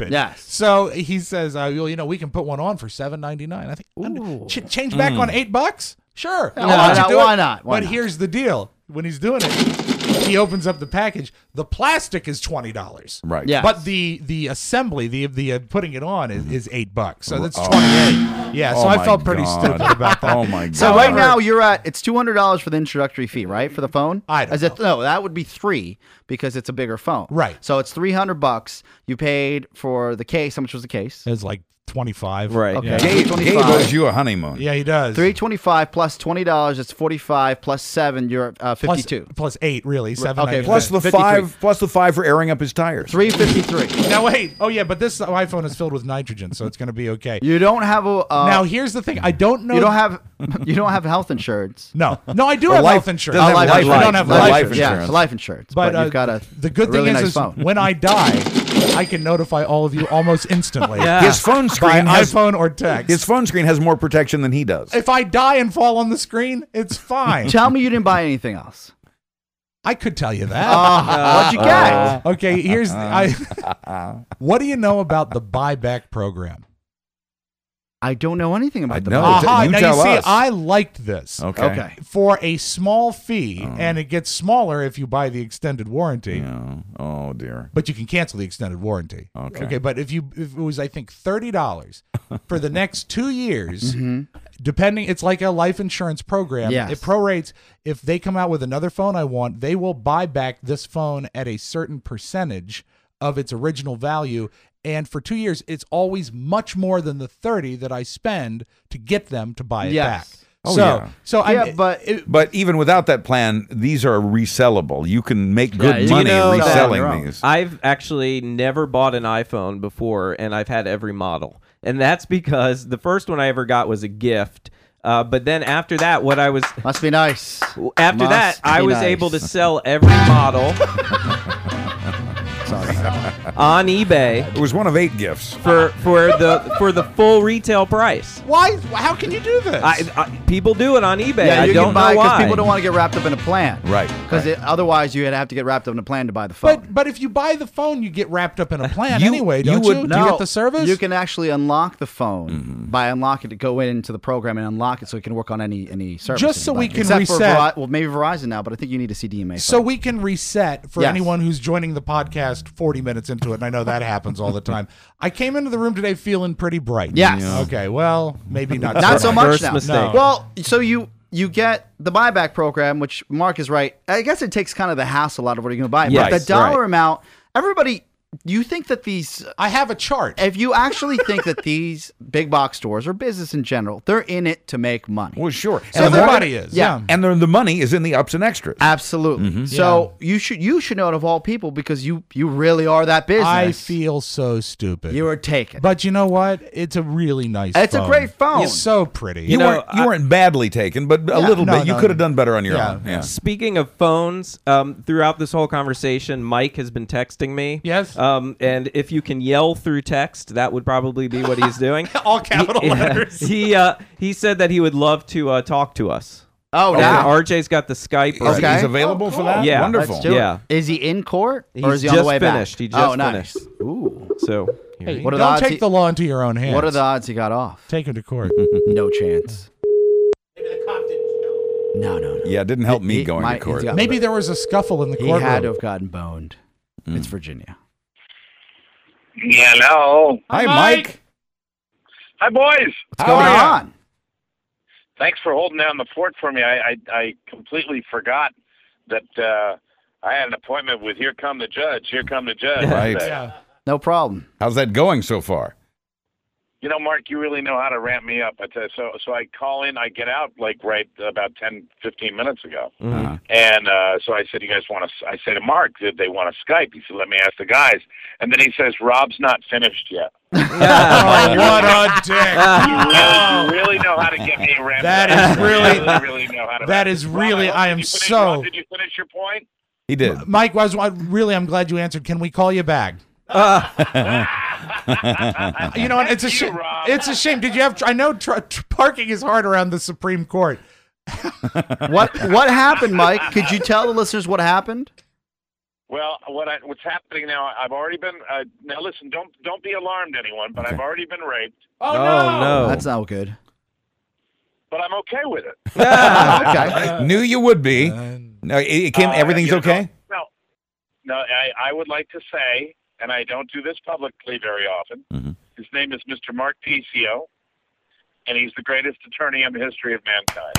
Speaker 2: stupid.
Speaker 4: Yes.
Speaker 2: So he says, uh, well, you know, we can put one on for seven ninety-nine. I think ch- change back
Speaker 3: Mm.
Speaker 2: on eight bucks. Sure.
Speaker 4: No,
Speaker 2: Why
Speaker 4: why
Speaker 2: don't you
Speaker 4: not?
Speaker 2: do
Speaker 4: Why
Speaker 2: it?
Speaker 4: not? Why
Speaker 2: but
Speaker 4: not?
Speaker 2: here's the deal: when he's doing it, he opens up the package. The plastic is twenty dollars.
Speaker 3: Right.
Speaker 4: Yes.
Speaker 2: But the the assembly, the the uh, putting it on is, is eight bucks. So that's
Speaker 3: Oh.
Speaker 2: twenty-eight. Yeah.
Speaker 3: Oh
Speaker 2: so I
Speaker 3: my
Speaker 2: felt pretty
Speaker 3: God.
Speaker 2: stupid about that.
Speaker 3: Oh my God.
Speaker 4: So right
Speaker 2: However-
Speaker 4: now you're at it's two hundred dollars for the introductory fee, right, for the phone?
Speaker 2: I don't
Speaker 4: Is it, no, that would be three because it's a bigger phone.
Speaker 2: Right.
Speaker 4: So it's three hundred bucks. You paid for the case. How much was the case?
Speaker 2: It's like twenty-five.
Speaker 5: Right.
Speaker 4: Okay.
Speaker 2: Yeah.
Speaker 3: Gabe,
Speaker 4: three
Speaker 3: Gabe
Speaker 4: twenty-five.
Speaker 3: owes you a honeymoon.
Speaker 2: Yeah, he does.
Speaker 4: Three twenty-five plus twenty dollars. It's forty-five plus seven. You're uh,
Speaker 2: Plus-
Speaker 4: fifty-two.
Speaker 2: plus eight, really. Seven.
Speaker 4: okay,
Speaker 3: Plus the
Speaker 4: fifty-three.
Speaker 3: five. Plus the five for airing up his tires.
Speaker 4: Three fifty-three.
Speaker 2: Now wait. Oh yeah, but this iPhone is filled with nitrogen, so it's going to be okay.
Speaker 4: You don't have a. Uh,
Speaker 2: now here's the thing. I don't know.
Speaker 4: you don't have. You don't have health insurance.
Speaker 2: No, no, I do
Speaker 3: Or
Speaker 2: have
Speaker 3: life-
Speaker 2: health insurance.
Speaker 3: doesn't have
Speaker 2: I
Speaker 3: life-
Speaker 2: don't have
Speaker 3: life
Speaker 2: life,
Speaker 3: life
Speaker 2: insurance.
Speaker 4: Yeah,
Speaker 3: insurance.
Speaker 4: it's life insurance. But,
Speaker 2: But, uh,
Speaker 4: you've got a.
Speaker 2: the good
Speaker 4: a
Speaker 2: thing
Speaker 4: really
Speaker 2: is,
Speaker 4: nice
Speaker 2: is
Speaker 4: phone.
Speaker 2: when I die, I can notify all of you almost instantly.
Speaker 5: Yeah.
Speaker 3: His phone
Speaker 2: By
Speaker 3: screen has
Speaker 2: iPhone or text.
Speaker 3: his phone screen has more protection than he does.
Speaker 2: If I die and fall on the screen, it's fine.
Speaker 4: Tell me you didn't buy anything else.
Speaker 2: I could tell you that.
Speaker 4: Uh, what'd you get?
Speaker 2: Okay, here's the, I. What do you know about the buyback program?
Speaker 4: I don't know anything about
Speaker 3: I
Speaker 4: the
Speaker 3: know.
Speaker 4: phone.
Speaker 3: t-
Speaker 2: Aha,
Speaker 3: you
Speaker 2: now
Speaker 3: tell
Speaker 2: you see,
Speaker 3: us.
Speaker 2: I liked this.
Speaker 3: Okay.
Speaker 4: Okay.
Speaker 2: For a small fee, and it gets smaller if you buy the extended warranty.
Speaker 3: Yeah. Oh dear.
Speaker 2: But you can cancel the extended warranty.
Speaker 3: Okay.
Speaker 2: Okay, but if you if it was I think thirty dollars for the next two years,
Speaker 4: Mm-hmm.
Speaker 2: depending, it's like a life insurance program.
Speaker 4: Yes.
Speaker 2: It prorates. If they come out with another phone I want, they will buy back this phone at a certain percentage of its original value. And for two years, it's always much more than the thirty that I spend to get them to buy it
Speaker 4: Yes.
Speaker 2: back.
Speaker 3: Oh,
Speaker 2: so,
Speaker 3: yeah.
Speaker 2: so
Speaker 4: Yeah,
Speaker 2: I'm,
Speaker 4: but
Speaker 2: it,
Speaker 3: But even without that plan, these are resellable. You can make good
Speaker 4: Yeah, you
Speaker 3: money
Speaker 5: know that on
Speaker 4: your
Speaker 3: reselling
Speaker 4: own.
Speaker 3: these.
Speaker 5: I've actually never bought an iPhone before, and I've had every model. And that's because the first one I ever got was a gift. Uh, but then after that, what I was
Speaker 4: must be nice.
Speaker 5: after
Speaker 4: Must
Speaker 5: that, I
Speaker 4: be
Speaker 5: was
Speaker 4: nice.
Speaker 5: able to sell every model
Speaker 4: Sorry.
Speaker 5: on eBay
Speaker 3: It was one of eight gifts.
Speaker 5: for for the for the full retail price.
Speaker 2: why? How can you do this?
Speaker 5: I, I, people do it on eBay.
Speaker 4: Yeah,
Speaker 5: I
Speaker 4: you
Speaker 5: don't
Speaker 4: can buy
Speaker 5: know
Speaker 4: because
Speaker 5: why.
Speaker 4: people don't want to get wrapped up in a plan.
Speaker 3: Right.
Speaker 4: Because
Speaker 3: right.
Speaker 4: otherwise, you'd have to get wrapped up in a plan to buy the phone.
Speaker 2: but but if you buy the phone, you get wrapped up in a plan
Speaker 3: You-
Speaker 2: anyway,
Speaker 3: you
Speaker 2: don't you?
Speaker 3: would-
Speaker 2: Do
Speaker 4: no,
Speaker 2: you get the service?
Speaker 4: You can actually unlock the phone
Speaker 3: Mm-hmm.
Speaker 4: by unlocking it, go into the program and unlock it so it can work on any any service.
Speaker 2: Just
Speaker 4: that
Speaker 2: so
Speaker 4: you
Speaker 2: we
Speaker 4: buy.
Speaker 2: can
Speaker 4: Except for
Speaker 2: reset.
Speaker 4: Veri- well, maybe Verizon now, but I think you need a C D M A.
Speaker 2: So
Speaker 4: phone.
Speaker 2: we can reset for
Speaker 4: Yes.
Speaker 2: anyone who's joining the podcast forty minutes into it, and I know that happens all the time. I came into the room today feeling pretty bright.
Speaker 4: Yes. Yeah.
Speaker 2: Okay, well, maybe not.
Speaker 4: Not so much
Speaker 5: First
Speaker 4: now.
Speaker 5: mistake.
Speaker 2: No.
Speaker 4: Well, so you you get the buyback program, which Mark is right. I guess it takes kind of the hassle out of what you're going to buy.
Speaker 5: Yes,
Speaker 4: but the dollar
Speaker 5: right.
Speaker 4: amount, everybody, you think that these
Speaker 2: I have a chart.
Speaker 4: if you actually think that these big box stores or business in general, they're in it to make money.
Speaker 3: Well, sure.
Speaker 2: So
Speaker 3: And the-
Speaker 2: everybody is.
Speaker 4: yeah.
Speaker 2: Yeah.
Speaker 3: And the, the money is in the ups and extras.
Speaker 4: Absolutely. So you should you should know it of all people because you you really are that business.
Speaker 2: I feel so stupid.
Speaker 4: you were taken.
Speaker 2: But you know what? It's a really nice
Speaker 4: It's a
Speaker 2: phone.
Speaker 4: great phone.
Speaker 2: It's so pretty.
Speaker 3: You,
Speaker 5: know,
Speaker 3: weren't you
Speaker 5: I-
Speaker 3: weren't badly taken, but a
Speaker 4: Yeah.
Speaker 3: little
Speaker 2: No,
Speaker 3: bit. You
Speaker 2: no.
Speaker 3: could have done better on your
Speaker 2: Yeah.
Speaker 3: own. Yeah.
Speaker 5: Speaking of phones, um, throughout this whole conversation, Mike has been texting me.
Speaker 2: Yes.
Speaker 5: Um, and if you can yell through text, that would probably be what he's doing.
Speaker 2: All capital
Speaker 5: he,
Speaker 2: letters.
Speaker 5: He uh, he said that he would love to uh, talk to us.
Speaker 4: oh,
Speaker 5: And
Speaker 4: now
Speaker 5: R J's got the Skype.
Speaker 3: Is
Speaker 5: already.
Speaker 4: Okay.
Speaker 3: he's available for that?
Speaker 5: Yeah.
Speaker 3: Wonderful.
Speaker 4: Let's do
Speaker 5: Yeah.
Speaker 4: it. Is he in court or
Speaker 5: He's
Speaker 4: is he on the
Speaker 5: just
Speaker 4: way
Speaker 5: finished.
Speaker 4: back?
Speaker 5: He just
Speaker 4: oh, nice.
Speaker 5: finished.
Speaker 4: Ooh.
Speaker 5: So
Speaker 2: Hey,
Speaker 4: What are
Speaker 2: don't
Speaker 4: the odds
Speaker 2: take
Speaker 4: he-
Speaker 2: the law into your own hands.
Speaker 4: What are the odds he got off?
Speaker 2: Take him to court.
Speaker 4: No chance. No, no, no.
Speaker 3: Yeah, it didn't help me
Speaker 4: He-
Speaker 3: going
Speaker 4: my-
Speaker 3: to court.
Speaker 4: he's got-
Speaker 2: Maybe there was a scuffle in the
Speaker 4: He
Speaker 2: courtroom.
Speaker 4: had to have gotten boned. It's Virginia.
Speaker 8: Hello.
Speaker 3: Hi, Mike.
Speaker 8: Hi, boys.
Speaker 4: What's going
Speaker 3: are ya?
Speaker 4: on?
Speaker 8: Thanks for holding down the fort for me. I I, I completely forgot that uh, I had an appointment with Here Come the Judge. Here Come the Judge.
Speaker 3: Right.
Speaker 8: Uh,
Speaker 2: Yeah.
Speaker 4: No problem.
Speaker 3: How's that going so far?
Speaker 8: You know, Mark, you really know how to ramp me up. I tell you, so so I call in, I get out like right about ten, fifteen minutes ago.
Speaker 3: Uh-huh.
Speaker 8: And uh, so I said, you guys want to, I said to Mark, did they want to Skype? He said, let me ask the guys. And then he says, Rob's not finished yet.
Speaker 2: Oh, what a dick.
Speaker 8: You really, you really know how to get me ramped
Speaker 2: That
Speaker 8: up.
Speaker 2: is really-
Speaker 8: You really, really know how to
Speaker 2: that is
Speaker 8: Rob,
Speaker 2: really-
Speaker 8: hope-
Speaker 2: I
Speaker 8: did
Speaker 2: am
Speaker 8: you finish-
Speaker 2: so-
Speaker 8: Rob, did you finish your point?
Speaker 3: He did.
Speaker 2: Mike, was I, really, I'm glad you answered. Can we call you back? You know, what? it's a
Speaker 8: Thank you,
Speaker 2: shame.
Speaker 8: Rob.
Speaker 2: It's a shame. Did you have? I know tr- tr- parking is hard around the Supreme Court.
Speaker 4: What what happened, Mike? Could you tell the listeners what happened?
Speaker 8: Well, what I, what's happening now? I've already been. Uh, now, listen. Don't don't be alarmed, anyone. But
Speaker 3: Okay.
Speaker 8: I've already been raped.
Speaker 2: Oh,
Speaker 5: Oh, no.
Speaker 4: That's not good.
Speaker 8: But I'm okay with it.
Speaker 4: Okay.
Speaker 3: Knew you would be. No, it, it came.
Speaker 8: Uh,
Speaker 3: Everything's
Speaker 8: you know,
Speaker 3: okay.
Speaker 8: No, no. I, I would like to say, and I don't do this publicly very often.
Speaker 3: Mhm.
Speaker 8: His name is Mister Mark Decio, and he's the greatest attorney in the history of mankind.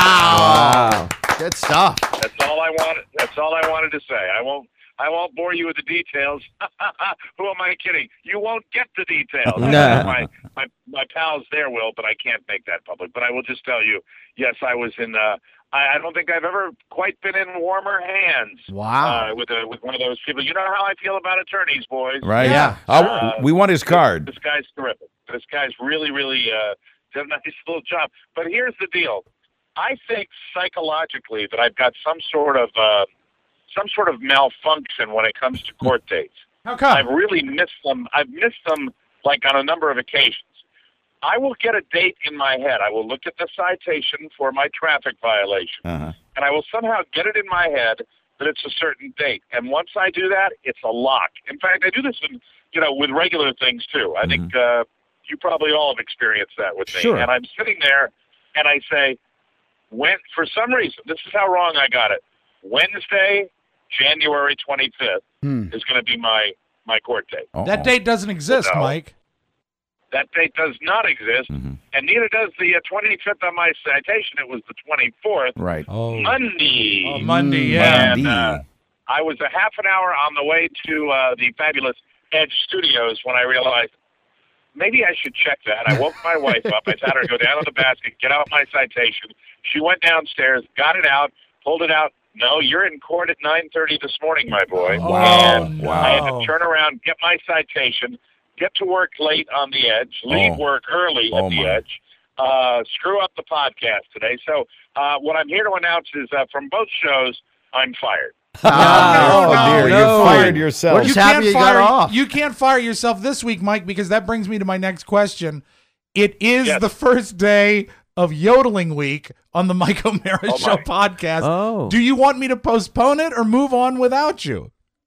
Speaker 5: Wow.
Speaker 4: Good stuff.
Speaker 8: That's all I wanted. That's all I wanted to say. I won't. I won't bore you with the details. Who am I kidding? You won't get the details.
Speaker 5: No.
Speaker 8: my, my my pals there will, but I can't make that public. But I will just tell you, yes, I was in. Uh, I, I don't think I've ever quite been in warmer hands.
Speaker 4: Wow.
Speaker 8: Uh, with a, with one of those people. You know how I feel about attorneys, boys.
Speaker 3: Right.
Speaker 4: Yeah.
Speaker 3: Uh,
Speaker 8: Uh,
Speaker 3: we want his card.
Speaker 8: This guy's terrific. This guy's really, really uh, did a nice little job. But here's the deal. I think psychologically that I've got some sort of uh, some sort of malfunction when it comes to court dates.
Speaker 2: How come?
Speaker 8: I've really missed them. I've missed them like on a number of occasions. I will get a date in my head. I will look at the citation for my traffic violation,
Speaker 3: Uh-huh.
Speaker 8: and I will somehow get it in my head that it's a certain date. And once I do that, it's a lock. In fact, I do this in, you know, with regular things too. I think uh, you probably all have experienced that with me.
Speaker 3: Sure.
Speaker 8: And I'm sitting there, and I say, when for some reason, this is how wrong I got it. Wednesday, January twenty-fifth
Speaker 4: Hmm.
Speaker 8: is going to be my my court date.
Speaker 3: Uh-oh.
Speaker 2: That date doesn't exist,
Speaker 8: No.
Speaker 2: Mike.
Speaker 8: That date does not exist,
Speaker 3: Mhm.
Speaker 8: and neither does the uh, twenty-fifth on my citation. It was the twenty-fourth,
Speaker 3: Right.
Speaker 2: Oh,
Speaker 8: Monday.
Speaker 2: oh Monday, yeah.
Speaker 8: And uh,
Speaker 3: Monday.
Speaker 8: I was a half an hour on the way to uh, the fabulous Edge Studios when I realized maybe I should check that. I woke my wife up. I had her go down to the basket, get out my citation. She went downstairs, got it out, pulled it out. No, you're in court at nine thirty this morning, my boy.
Speaker 2: Wow.
Speaker 8: And
Speaker 2: Oh,
Speaker 8: I had
Speaker 2: no.
Speaker 8: to turn around, get my citation, get to work late on the Edge, leave
Speaker 3: Oh.
Speaker 8: work early
Speaker 3: Oh,
Speaker 8: at the
Speaker 3: my.
Speaker 8: Edge, uh, screw up the podcast today. So uh, what I'm here to announce is uh, from both shows, I'm fired.
Speaker 3: Oh,
Speaker 2: no,
Speaker 3: dear,
Speaker 5: no.
Speaker 3: you fired yourself.
Speaker 4: We're just happy you got
Speaker 2: fire,
Speaker 4: off.
Speaker 2: You can't fire yourself this week, Mike, because that brings me to my next question. It is
Speaker 8: Yes.
Speaker 2: the first day of yodeling week on the Mike O'Mara
Speaker 8: Oh,
Speaker 2: Show
Speaker 8: my.
Speaker 2: podcast.
Speaker 5: Oh.
Speaker 2: Do you want me to postpone it or move on without you?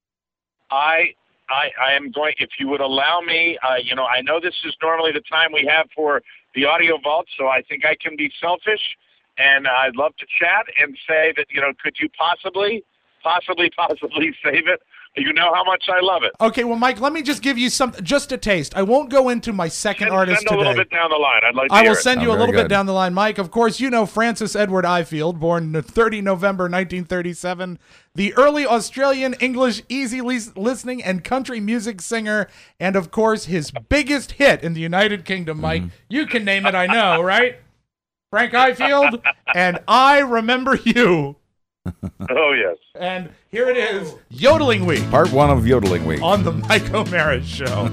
Speaker 8: I, I, I am going. If you would allow me, uh, you know, I know this is normally the time we have for the audio vault, so I think I can be selfish, and I'd love to chat and say that, you know, could you possibly, possibly, possibly save it? You know how much I love it.
Speaker 2: Okay, well, Mike, let me just give you some, just a taste. I won't go into my second
Speaker 8: Send,
Speaker 2: artist
Speaker 8: send a little
Speaker 2: today.
Speaker 8: bit down the line. I'd like to
Speaker 2: I
Speaker 8: hear
Speaker 2: will
Speaker 8: it.
Speaker 2: send you
Speaker 3: Oh,
Speaker 2: a
Speaker 3: very
Speaker 2: little bit
Speaker 3: good.
Speaker 2: down the line, Mike. Of course, you know Francis Edward Ifield, born the thirtieth of November nineteen thirty-seven, the early Australian English easy lis- listening and country music singer, and of course, his biggest hit in the United Kingdom, Mike. You can name it, I know, right? Frank Ifield, and I Remember You.
Speaker 8: Oh, yes.
Speaker 2: And here it is, Yodeling Week
Speaker 3: Part one of Yodeling Week.
Speaker 2: on the Mike O'Mara Show.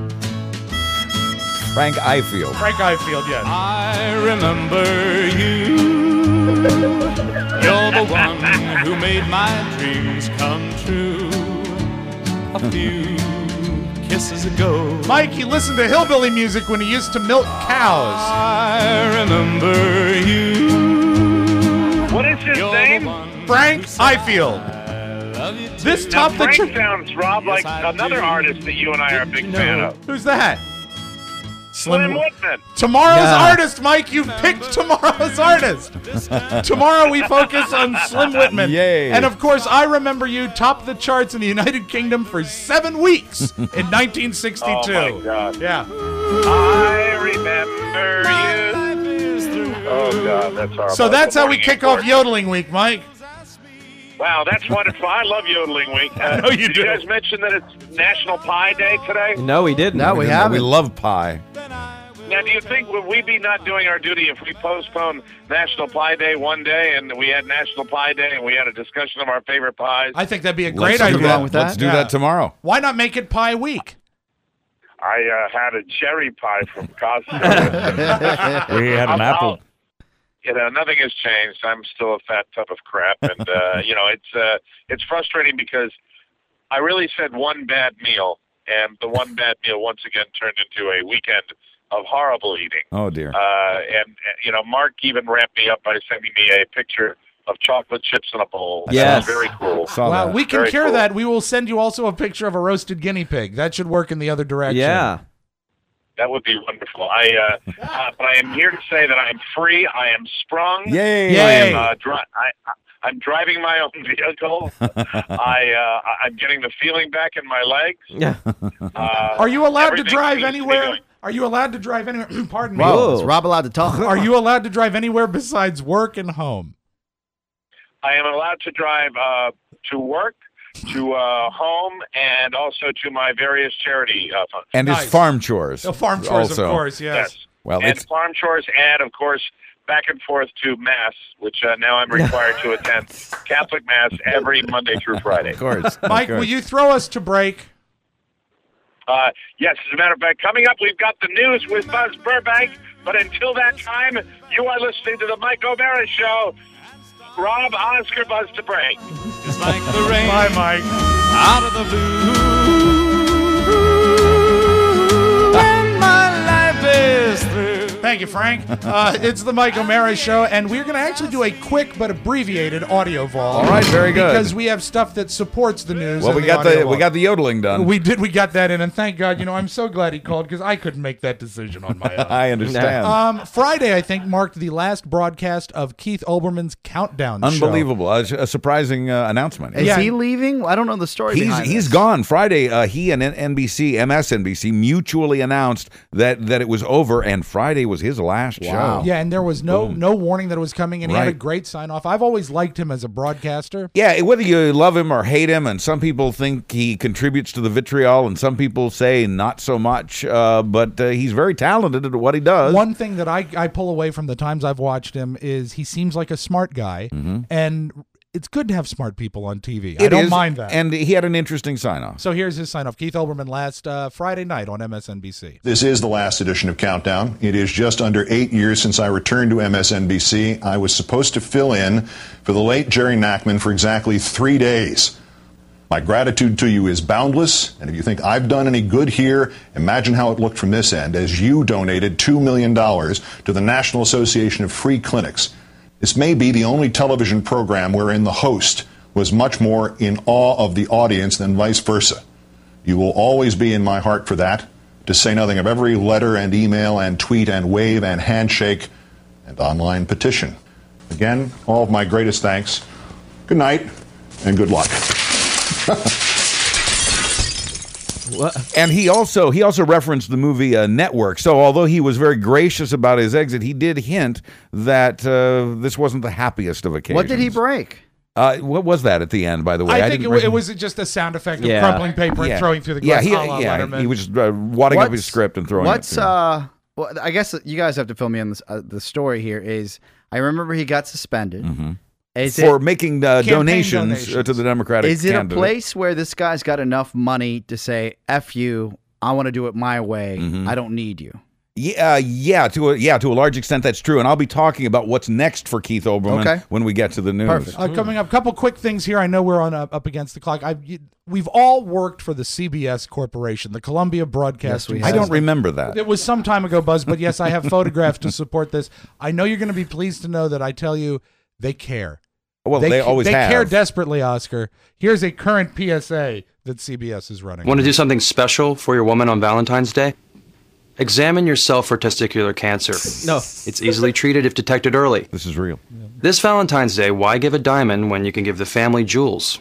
Speaker 3: Frank Ifield.
Speaker 2: Frank Ifield, yes.
Speaker 12: I remember you. You're the one who made my dreams come true. A few kisses ago.
Speaker 2: Mike, he listened to hillbilly music when he used to milk cows.
Speaker 12: I remember you.
Speaker 8: What is his
Speaker 12: You're
Speaker 8: name?
Speaker 12: the one
Speaker 2: Frank
Speaker 12: who said
Speaker 2: Ifield.
Speaker 12: I love you too.
Speaker 2: This
Speaker 8: Now,
Speaker 2: top the
Speaker 8: Frank
Speaker 2: chart.
Speaker 8: sounds, Rob, like
Speaker 12: Yes, I
Speaker 8: another
Speaker 12: do.
Speaker 8: artist that you and I are a big
Speaker 12: Did you
Speaker 8: fan
Speaker 12: know?
Speaker 8: of.
Speaker 2: Who's that?
Speaker 8: Slim Whitman.
Speaker 2: Tomorrow's
Speaker 4: Yeah.
Speaker 2: artist, Mike. You picked tomorrow's artist. Tomorrow we focus on Slim Whitman.
Speaker 3: Yay.
Speaker 2: And of course, I Remember You topped the charts in the United Kingdom for seven weeks in nineteen sixty-two.
Speaker 8: Oh, my God.
Speaker 2: Yeah.
Speaker 8: I remember you. Oh, God, that's horrible.
Speaker 2: So that's how we
Speaker 8: Morning
Speaker 2: kick
Speaker 8: in
Speaker 2: off
Speaker 8: court.
Speaker 2: Yodeling Week, Mike.
Speaker 8: Wow, that's wonderful. I love Yodeling Week. Uh,
Speaker 2: know you
Speaker 8: did
Speaker 2: do.
Speaker 8: you guys mention that it's National Pie Day today?
Speaker 5: No, we didn't.
Speaker 4: No, we
Speaker 3: We
Speaker 4: haven't.
Speaker 3: love pie.
Speaker 8: Now, do you think would we be not doing our duty if we postponed National Pie Day one day and we had National Pie Day and we had a discussion of our favorite pies?
Speaker 2: I think that'd be a
Speaker 3: Let's
Speaker 2: great
Speaker 3: do
Speaker 2: idea.
Speaker 3: that.
Speaker 4: wrong with
Speaker 3: Let's
Speaker 4: that.
Speaker 3: do
Speaker 2: Yeah.
Speaker 3: that tomorrow.
Speaker 2: Why not make it Pie Week?
Speaker 8: I uh, had a cherry pie from Costco.
Speaker 3: We had
Speaker 8: an apple. You know, nothing has changed. I'm still a fat tub of crap, and uh, you know, it's uh, it's frustrating because I really said one bad meal, and the one bad meal once again turned into a weekend of horrible eating.
Speaker 3: Oh, dear.
Speaker 8: Uh, and, and you know, Mark even ramped me up by sending me a picture of chocolate chips in a bowl.
Speaker 5: Yes.
Speaker 8: That was very cool.
Speaker 2: Wow, we can
Speaker 8: Very
Speaker 2: cure
Speaker 8: cool.
Speaker 2: that. We will send you also a picture of a roasted guinea pig. That should work in the other direction.
Speaker 5: Yeah.
Speaker 8: That would be wonderful. I, uh, uh, but I am here to say that I am free. I am sprung.
Speaker 3: Yay!
Speaker 8: I
Speaker 2: Yay.
Speaker 8: am. Uh, dri- I, I, I'm driving my own vehicle. I, uh, I'm getting the feeling back in my legs.
Speaker 5: Yeah.
Speaker 8: Uh,
Speaker 2: Are you allowed to
Speaker 8: everything
Speaker 2: drive
Speaker 8: seems to be
Speaker 2: anywhere?
Speaker 8: going-
Speaker 2: Are you allowed to drive anywhere? Pardon me.
Speaker 4: Whoa, is Rob allowed to talk?
Speaker 2: Are you allowed to drive anywhere besides work and home?
Speaker 8: I am allowed to drive uh, to work, to uh, home, and also to my various charity uh, funds.
Speaker 3: And
Speaker 2: Nice.
Speaker 3: his farm chores.
Speaker 2: The farm chores,
Speaker 3: also.
Speaker 2: of course, yes.
Speaker 8: Yes.
Speaker 3: Well,
Speaker 8: and
Speaker 3: it's
Speaker 8: farm chores, and of course, back and forth to Mass, which uh, now I'm required to attend Catholic Mass every Monday through Friday.
Speaker 3: of course. of
Speaker 2: Mike,
Speaker 3: course.
Speaker 2: will you throw us to break?
Speaker 8: Uh, yes, as a matter of fact, coming up, we've got the news with Buzz Burbank. But until that time, you are listening to the Mike O'Mara Show. Rob, Oscar, Buzz to break.
Speaker 12: It's like the rain
Speaker 2: Bye, Mike.
Speaker 12: out of the blue. When my life is through.
Speaker 2: Thank you, Frank. Uh, it's the Mike O'Mara Show, and we're going to actually do a quick but abbreviated audio vault.
Speaker 3: All right, very good.
Speaker 2: Because we have stuff that supports the news.
Speaker 3: well,
Speaker 2: and
Speaker 3: we got
Speaker 2: audio
Speaker 3: the we
Speaker 2: vault.
Speaker 3: got the yodeling done.
Speaker 2: We did. We got that in, and thank God. You know, I'm so glad he called because I couldn't make that decision on my own.
Speaker 3: I understand.
Speaker 2: Um, Friday, I think, marked the last broadcast of Keith Olbermann's Countdown show.
Speaker 3: Unbelievable. A, a surprising uh, announcement.
Speaker 4: Is
Speaker 2: Yeah.
Speaker 4: he leaving? I don't know the story
Speaker 3: He's
Speaker 4: behind
Speaker 3: he's
Speaker 4: this.
Speaker 3: gone. Friday, uh, he and N B C, M S N B C mutually announced that that it was over, and Friday was his last show.
Speaker 2: Yeah, and there was no
Speaker 3: Boom.
Speaker 2: no warning that it was coming, and he had a
Speaker 3: Right.
Speaker 2: great sign off. I've always liked him as a broadcaster.
Speaker 3: Yeah, whether you love him or hate him, and some people think he contributes to the vitriol, and some people say not so much, uh, but uh, he's very talented at what he does.
Speaker 2: One thing that I, I pull away from the times I've watched him is he seems like a smart guy, and it's good to have smart people on T V. I
Speaker 3: It
Speaker 2: don't
Speaker 3: is,
Speaker 2: mind that.
Speaker 3: And he had an interesting sign-off.
Speaker 2: So here's his sign off. Keith Olbermann last uh, Friday night on M S N B C.
Speaker 13: This is the last edition of Countdown. It is just under eight years since I returned to M S N B C. I was supposed to fill in for the late Jerry Nachman for exactly three days. My gratitude to you is boundless, and if you think I've done any good here, imagine how it looked from this end as you donated two million dollars to the National Association of Free Clinics. This may be the only television program wherein the host was much more in awe of the audience than vice versa. You will always be in my heart for that, to say nothing of every letter and email and tweet and wave and handshake and online petition. Again, all of my greatest thanks. Good night and good luck.
Speaker 3: And he also he also referenced the movie uh, Network. So although he was very gracious about his exit, he did hint that uh, this wasn't the happiest of occasions.
Speaker 4: What did he break?
Speaker 3: Uh, what was that at the end, by the way?
Speaker 2: I, think it,
Speaker 3: didn't
Speaker 2: wa-
Speaker 3: rec-
Speaker 2: it was just a sound effect of
Speaker 5: Yeah.
Speaker 2: crumpling paper
Speaker 3: Yeah.
Speaker 2: and throwing through the
Speaker 3: yeah,
Speaker 2: glass.
Speaker 3: he,
Speaker 2: a la
Speaker 3: yeah,
Speaker 2: Letterman.
Speaker 3: he was uh, wadding up
Speaker 4: What's-
Speaker 3: his script and throwing
Speaker 4: What's
Speaker 3: it. to-
Speaker 4: uh? Well, I guess you guys have to fill me in this, uh, the story here. Is I remember he got suspended. Is
Speaker 3: for
Speaker 4: it,
Speaker 3: making uh,
Speaker 2: Campaign
Speaker 3: donations,
Speaker 2: donations.
Speaker 3: Uh, to the Democratic
Speaker 4: is it a
Speaker 3: candidate.
Speaker 4: place where this guy's got enough money to say "F you"? I want to do it my way.
Speaker 3: Mm-hmm.
Speaker 4: I don't need you.
Speaker 3: Yeah, uh, yeah, to a, yeah, to a large extent, that's true. And I'll be talking about what's next for Keith Olbermann
Speaker 4: Okay.
Speaker 3: when we get to the news.
Speaker 4: Perfect.
Speaker 2: Uh, coming up, a couple quick things here. I know we're on uh, up against the clock. I've, you, we've all worked for the C B S Corporation, the Columbia Broadcasting.
Speaker 4: Yes, we
Speaker 3: I
Speaker 4: have.
Speaker 3: don't remember that.
Speaker 2: It was some time ago, Buzz, but yes, I have photographs to support this. I know you're going to be pleased to know that I tell you they care.
Speaker 3: Well, they,
Speaker 2: ca-
Speaker 3: always
Speaker 2: they
Speaker 3: have.
Speaker 2: care desperately, Oscar. Here's a current P S A that C B S is running.
Speaker 14: Want to do something special for your woman on Valentine's Day? Examine yourself for testicular cancer.
Speaker 5: No.
Speaker 14: It's easily treated if detected early.
Speaker 3: This is real.
Speaker 14: This Valentine's Day, why give a diamond when you can give the family jewels?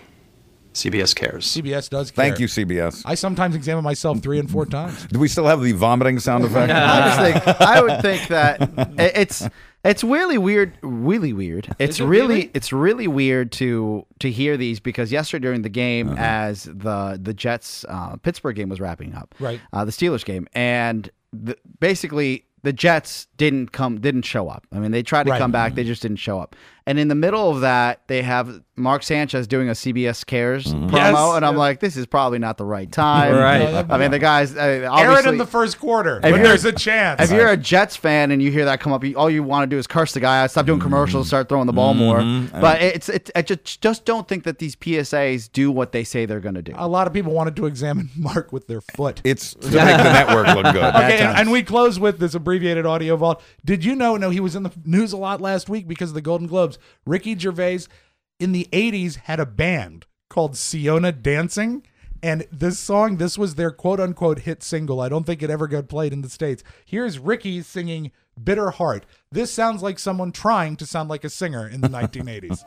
Speaker 14: C B S cares.
Speaker 2: C B S does care.
Speaker 3: Thank you, C B S.
Speaker 2: I sometimes examine myself three and four times.
Speaker 3: Do we still have the vomiting sound effect?
Speaker 4: I just think I would think that it- it's it's really weird, really weird. It's
Speaker 5: it
Speaker 4: really,
Speaker 5: really?
Speaker 4: it's really weird to to hear these because yesterday during the game,
Speaker 3: Uh-huh.
Speaker 4: as the the Jets uh, Pittsburgh game was wrapping up,
Speaker 2: Right.
Speaker 4: uh, the Steelers game, and the, basically the Jets didn't come, didn't show up. I mean, they tried to
Speaker 2: Right.
Speaker 4: come back, they just didn't show up. And in the middle of that, they have Mark Sanchez doing a C B S Cares promo,
Speaker 2: Yes.
Speaker 4: and I'm like, this is probably not the right time.
Speaker 5: Right.
Speaker 4: I mean, the guys, uh,
Speaker 2: Air it
Speaker 4: obviously.
Speaker 2: in the first quarter
Speaker 4: If
Speaker 2: when
Speaker 4: you're-
Speaker 2: there's a chance.
Speaker 4: If you're a Jets fan and you hear that come up, you, all you want to do is curse the guy out, stop doing commercials, start throwing the ball more. But it's it's I just just don't think that these P S As do what they say they're going to do.
Speaker 2: a lot of people wanted to examine Mark with their foot.
Speaker 3: It's to make the network look good.
Speaker 2: Okay, and,
Speaker 4: times.
Speaker 2: and we close with this abbreviated audio vault. Did you know? No, he was in the news a lot last week because of the Golden Globes. Ricky Gervais in the eighties had a band called Siona Dancing. And this song, this was their quote-unquote hit single. I don't think it ever got played in the States. Here's Ricky singing Bitter Heart. This sounds like someone trying to sound like a singer in the nineteen eighties.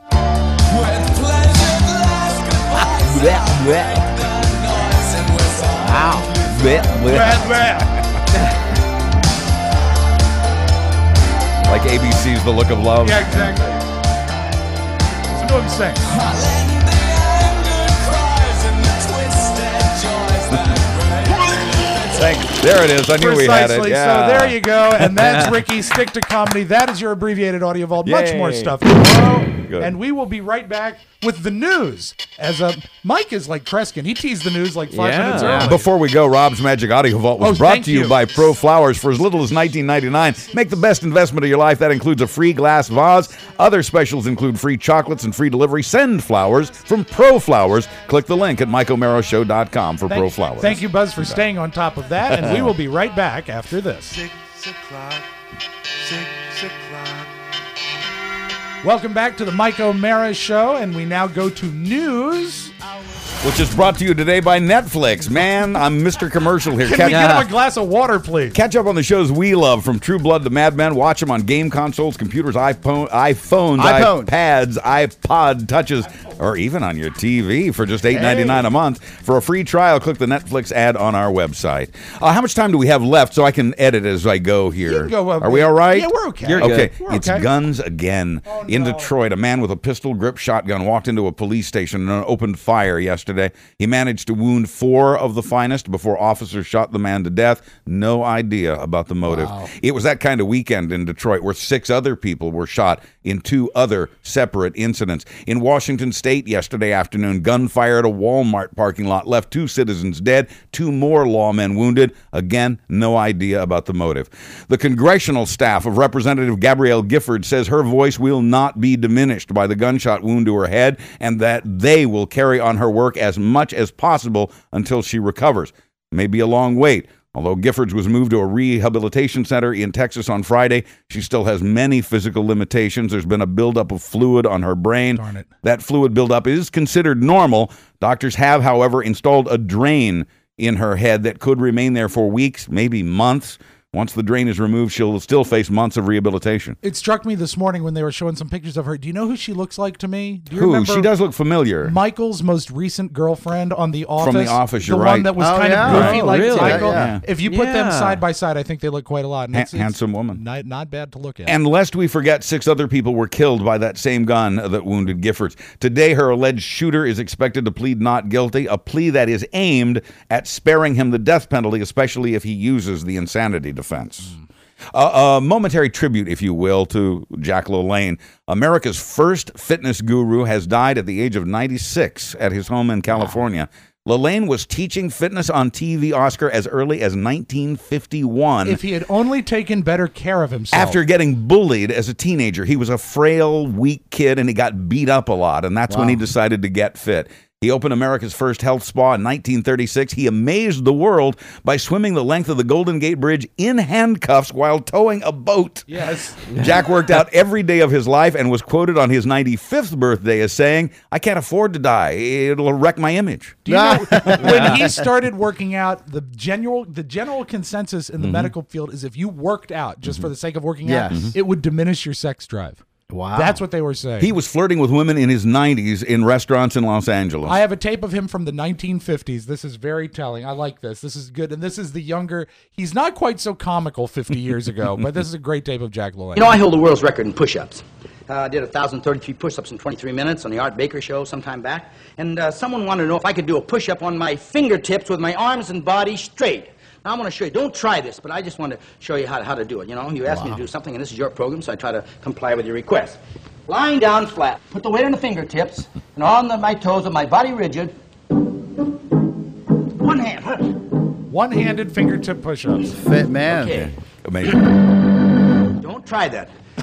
Speaker 3: Wow. Like A B C's The Look of Love.
Speaker 2: Yeah, exactly. Listen to him sing.
Speaker 3: Thanks. There it is. I knew
Speaker 2: Precisely.
Speaker 3: we had it. Yeah.
Speaker 2: So there you go. And that's Ricky. Stick to comedy. That is your abbreviated audio vault. Much
Speaker 3: Yay.
Speaker 2: more stuff tomorrow.
Speaker 3: Good.
Speaker 2: And we will be right back with the news. As a Mike is like Kreskin. He teased the news like five
Speaker 3: Yeah.
Speaker 2: minutes early.
Speaker 3: Before we go, Rob's Magic Audio Vault was
Speaker 2: Oh,
Speaker 3: brought
Speaker 2: thank
Speaker 3: to you,
Speaker 2: you.
Speaker 3: by Pro Flowers for as little as nineteen ninety-nine. Make the best investment of your life. That includes a free glass vase. Other specials include free chocolates and free delivery. Send flowers from Pro Flowers. Click the link at mike o'mara show dot com for
Speaker 2: Thank,
Speaker 3: Pro Flowers.
Speaker 2: Thank you, Buzz, for staying on top of that. And we will be right back after this.
Speaker 12: Six o'clock, six o'clock.
Speaker 2: Welcome back to the Mike O'Mara Show, and we now go to news.
Speaker 3: Which is brought to you today by Netflix. Man, I'm Mister Commercial here.
Speaker 2: Can
Speaker 3: Catch-
Speaker 2: we get him a glass of water, please?
Speaker 3: Catch up on the shows we love, from True Blood to Mad Men. Watch them on game consoles, computers, iPhone, iPhones,
Speaker 4: iPhone.
Speaker 3: iPads, iPod Touches, or even on your T V for just eight ninety-nine a month. For a free trial, click the Netflix ad on our website. Uh, how much time do we have left so I can edit as I go here?
Speaker 2: You can go, uh,
Speaker 3: Are we all right?
Speaker 2: Yeah, we're okay.
Speaker 3: You're okay.
Speaker 2: We're
Speaker 3: It's
Speaker 2: okay.
Speaker 3: guns again. In Detroit, a man with a pistol grip shotgun walked into a police station and opened fire yesterday. He managed to wound four of the finest before officers shot the man to death. No idea about the motive.
Speaker 2: Wow.
Speaker 3: It was that kind of weekend in Detroit where six other people were shot in two other separate incidents. In Washington State yesterday afternoon, gunfire at a Walmart parking lot left two citizens dead, two more lawmen wounded. Again, no idea about the motive. The congressional staff of Representative Gabrielle Gifford says her voice will not be diminished by the gunshot wound to her head, and that they will carry on her work as much as possible until she recovers. May be a long wait. Although Giffords was moved to a rehabilitation center in Texas on Friday, she still has many physical limitations. There's been a buildup of fluid on her brain.
Speaker 2: Darn it.
Speaker 3: That fluid buildup is considered normal. Doctors have, however, installed a drain in her head that could remain there for weeks, maybe months. Once the drain is removed, she'll still face months of rehabilitation.
Speaker 2: It struck me this morning when they were showing some pictures of her. Do you know who she looks like to me? Do you
Speaker 3: Who?
Speaker 2: remember
Speaker 3: She does look familiar.
Speaker 2: Michael's most recent girlfriend on The Office?
Speaker 3: From The Office, you're
Speaker 2: the
Speaker 3: right.
Speaker 2: one that was
Speaker 4: Oh,
Speaker 2: kind
Speaker 4: yeah.
Speaker 2: of goofy
Speaker 4: Oh,
Speaker 2: like
Speaker 4: really?
Speaker 2: Michael.
Speaker 3: Yeah, yeah.
Speaker 2: If you put them
Speaker 5: Yeah.
Speaker 2: side by side, I think they look quite a lot. And
Speaker 3: Ha-
Speaker 2: it's, it's
Speaker 3: handsome woman.
Speaker 2: Not, not bad to look at.
Speaker 3: And lest we forget, six other people were killed by that same gun that wounded Giffords. Today, her alleged shooter is expected to plead not guilty, a plea that is aimed at sparing him the death penalty, especially if he uses the insanity defense. Uh, a momentary tribute, if you will, to Jack LaLanne. America's first fitness guru has died at the age of ninety-six at his home in California. Wow. LaLanne was teaching fitness on T V, Oscar, as early as nineteen fifty-one.
Speaker 2: If he had only taken better care of himself.
Speaker 3: After getting bullied as a teenager, he was a frail, weak kid, and he got beat up a lot, and that's
Speaker 2: Wow.
Speaker 3: when he decided to get fit. He opened America's first health spa in nineteen thirty-six. He amazed the world by swimming the length of the Golden Gate Bridge in handcuffs while towing a boat.
Speaker 2: Yes.
Speaker 3: Jack worked out every day of his life and was quoted on his ninety-fifth birthday as saying, "I can't afford to die. It'll wreck my image."
Speaker 2: Do you know, when he started working out, the general the general consensus in the
Speaker 3: Mhm.
Speaker 2: medical field is if you worked out just for the sake of working
Speaker 3: Yes.
Speaker 2: out,
Speaker 3: Mhm.
Speaker 2: it would diminish your sex drive.
Speaker 3: Wow.
Speaker 2: That's what they were saying.
Speaker 3: He was flirting with women in his nineties in restaurants in Los Angeles.
Speaker 2: I have a tape of him from the nineteen fifties. This is very telling. I like this. This is good. And this is the younger. He's not quite so comical fifty years ago, but this is a great tape of Jack LaLanne.
Speaker 15: You know, I hold the world's record in push-ups. Uh, I did one thousand thirty-three push-ups in twenty-three minutes on the Art Baker show some time back. And uh, someone wanted to know if I could do a push-up on my fingertips with my arms and body straight. Now, I want to show you. Don't try this, but I just want to show you how to, how to do it. You know, you asked me to do something, and this is your program, so I try to comply with your request. Lying down flat. Put the weight on the fingertips, and on the, my toes with my body rigid. One hand. Huh?
Speaker 2: One-handed fingertip push-ups.
Speaker 4: Fit man.
Speaker 15: Okay.
Speaker 3: Amazing.
Speaker 15: Don't try that.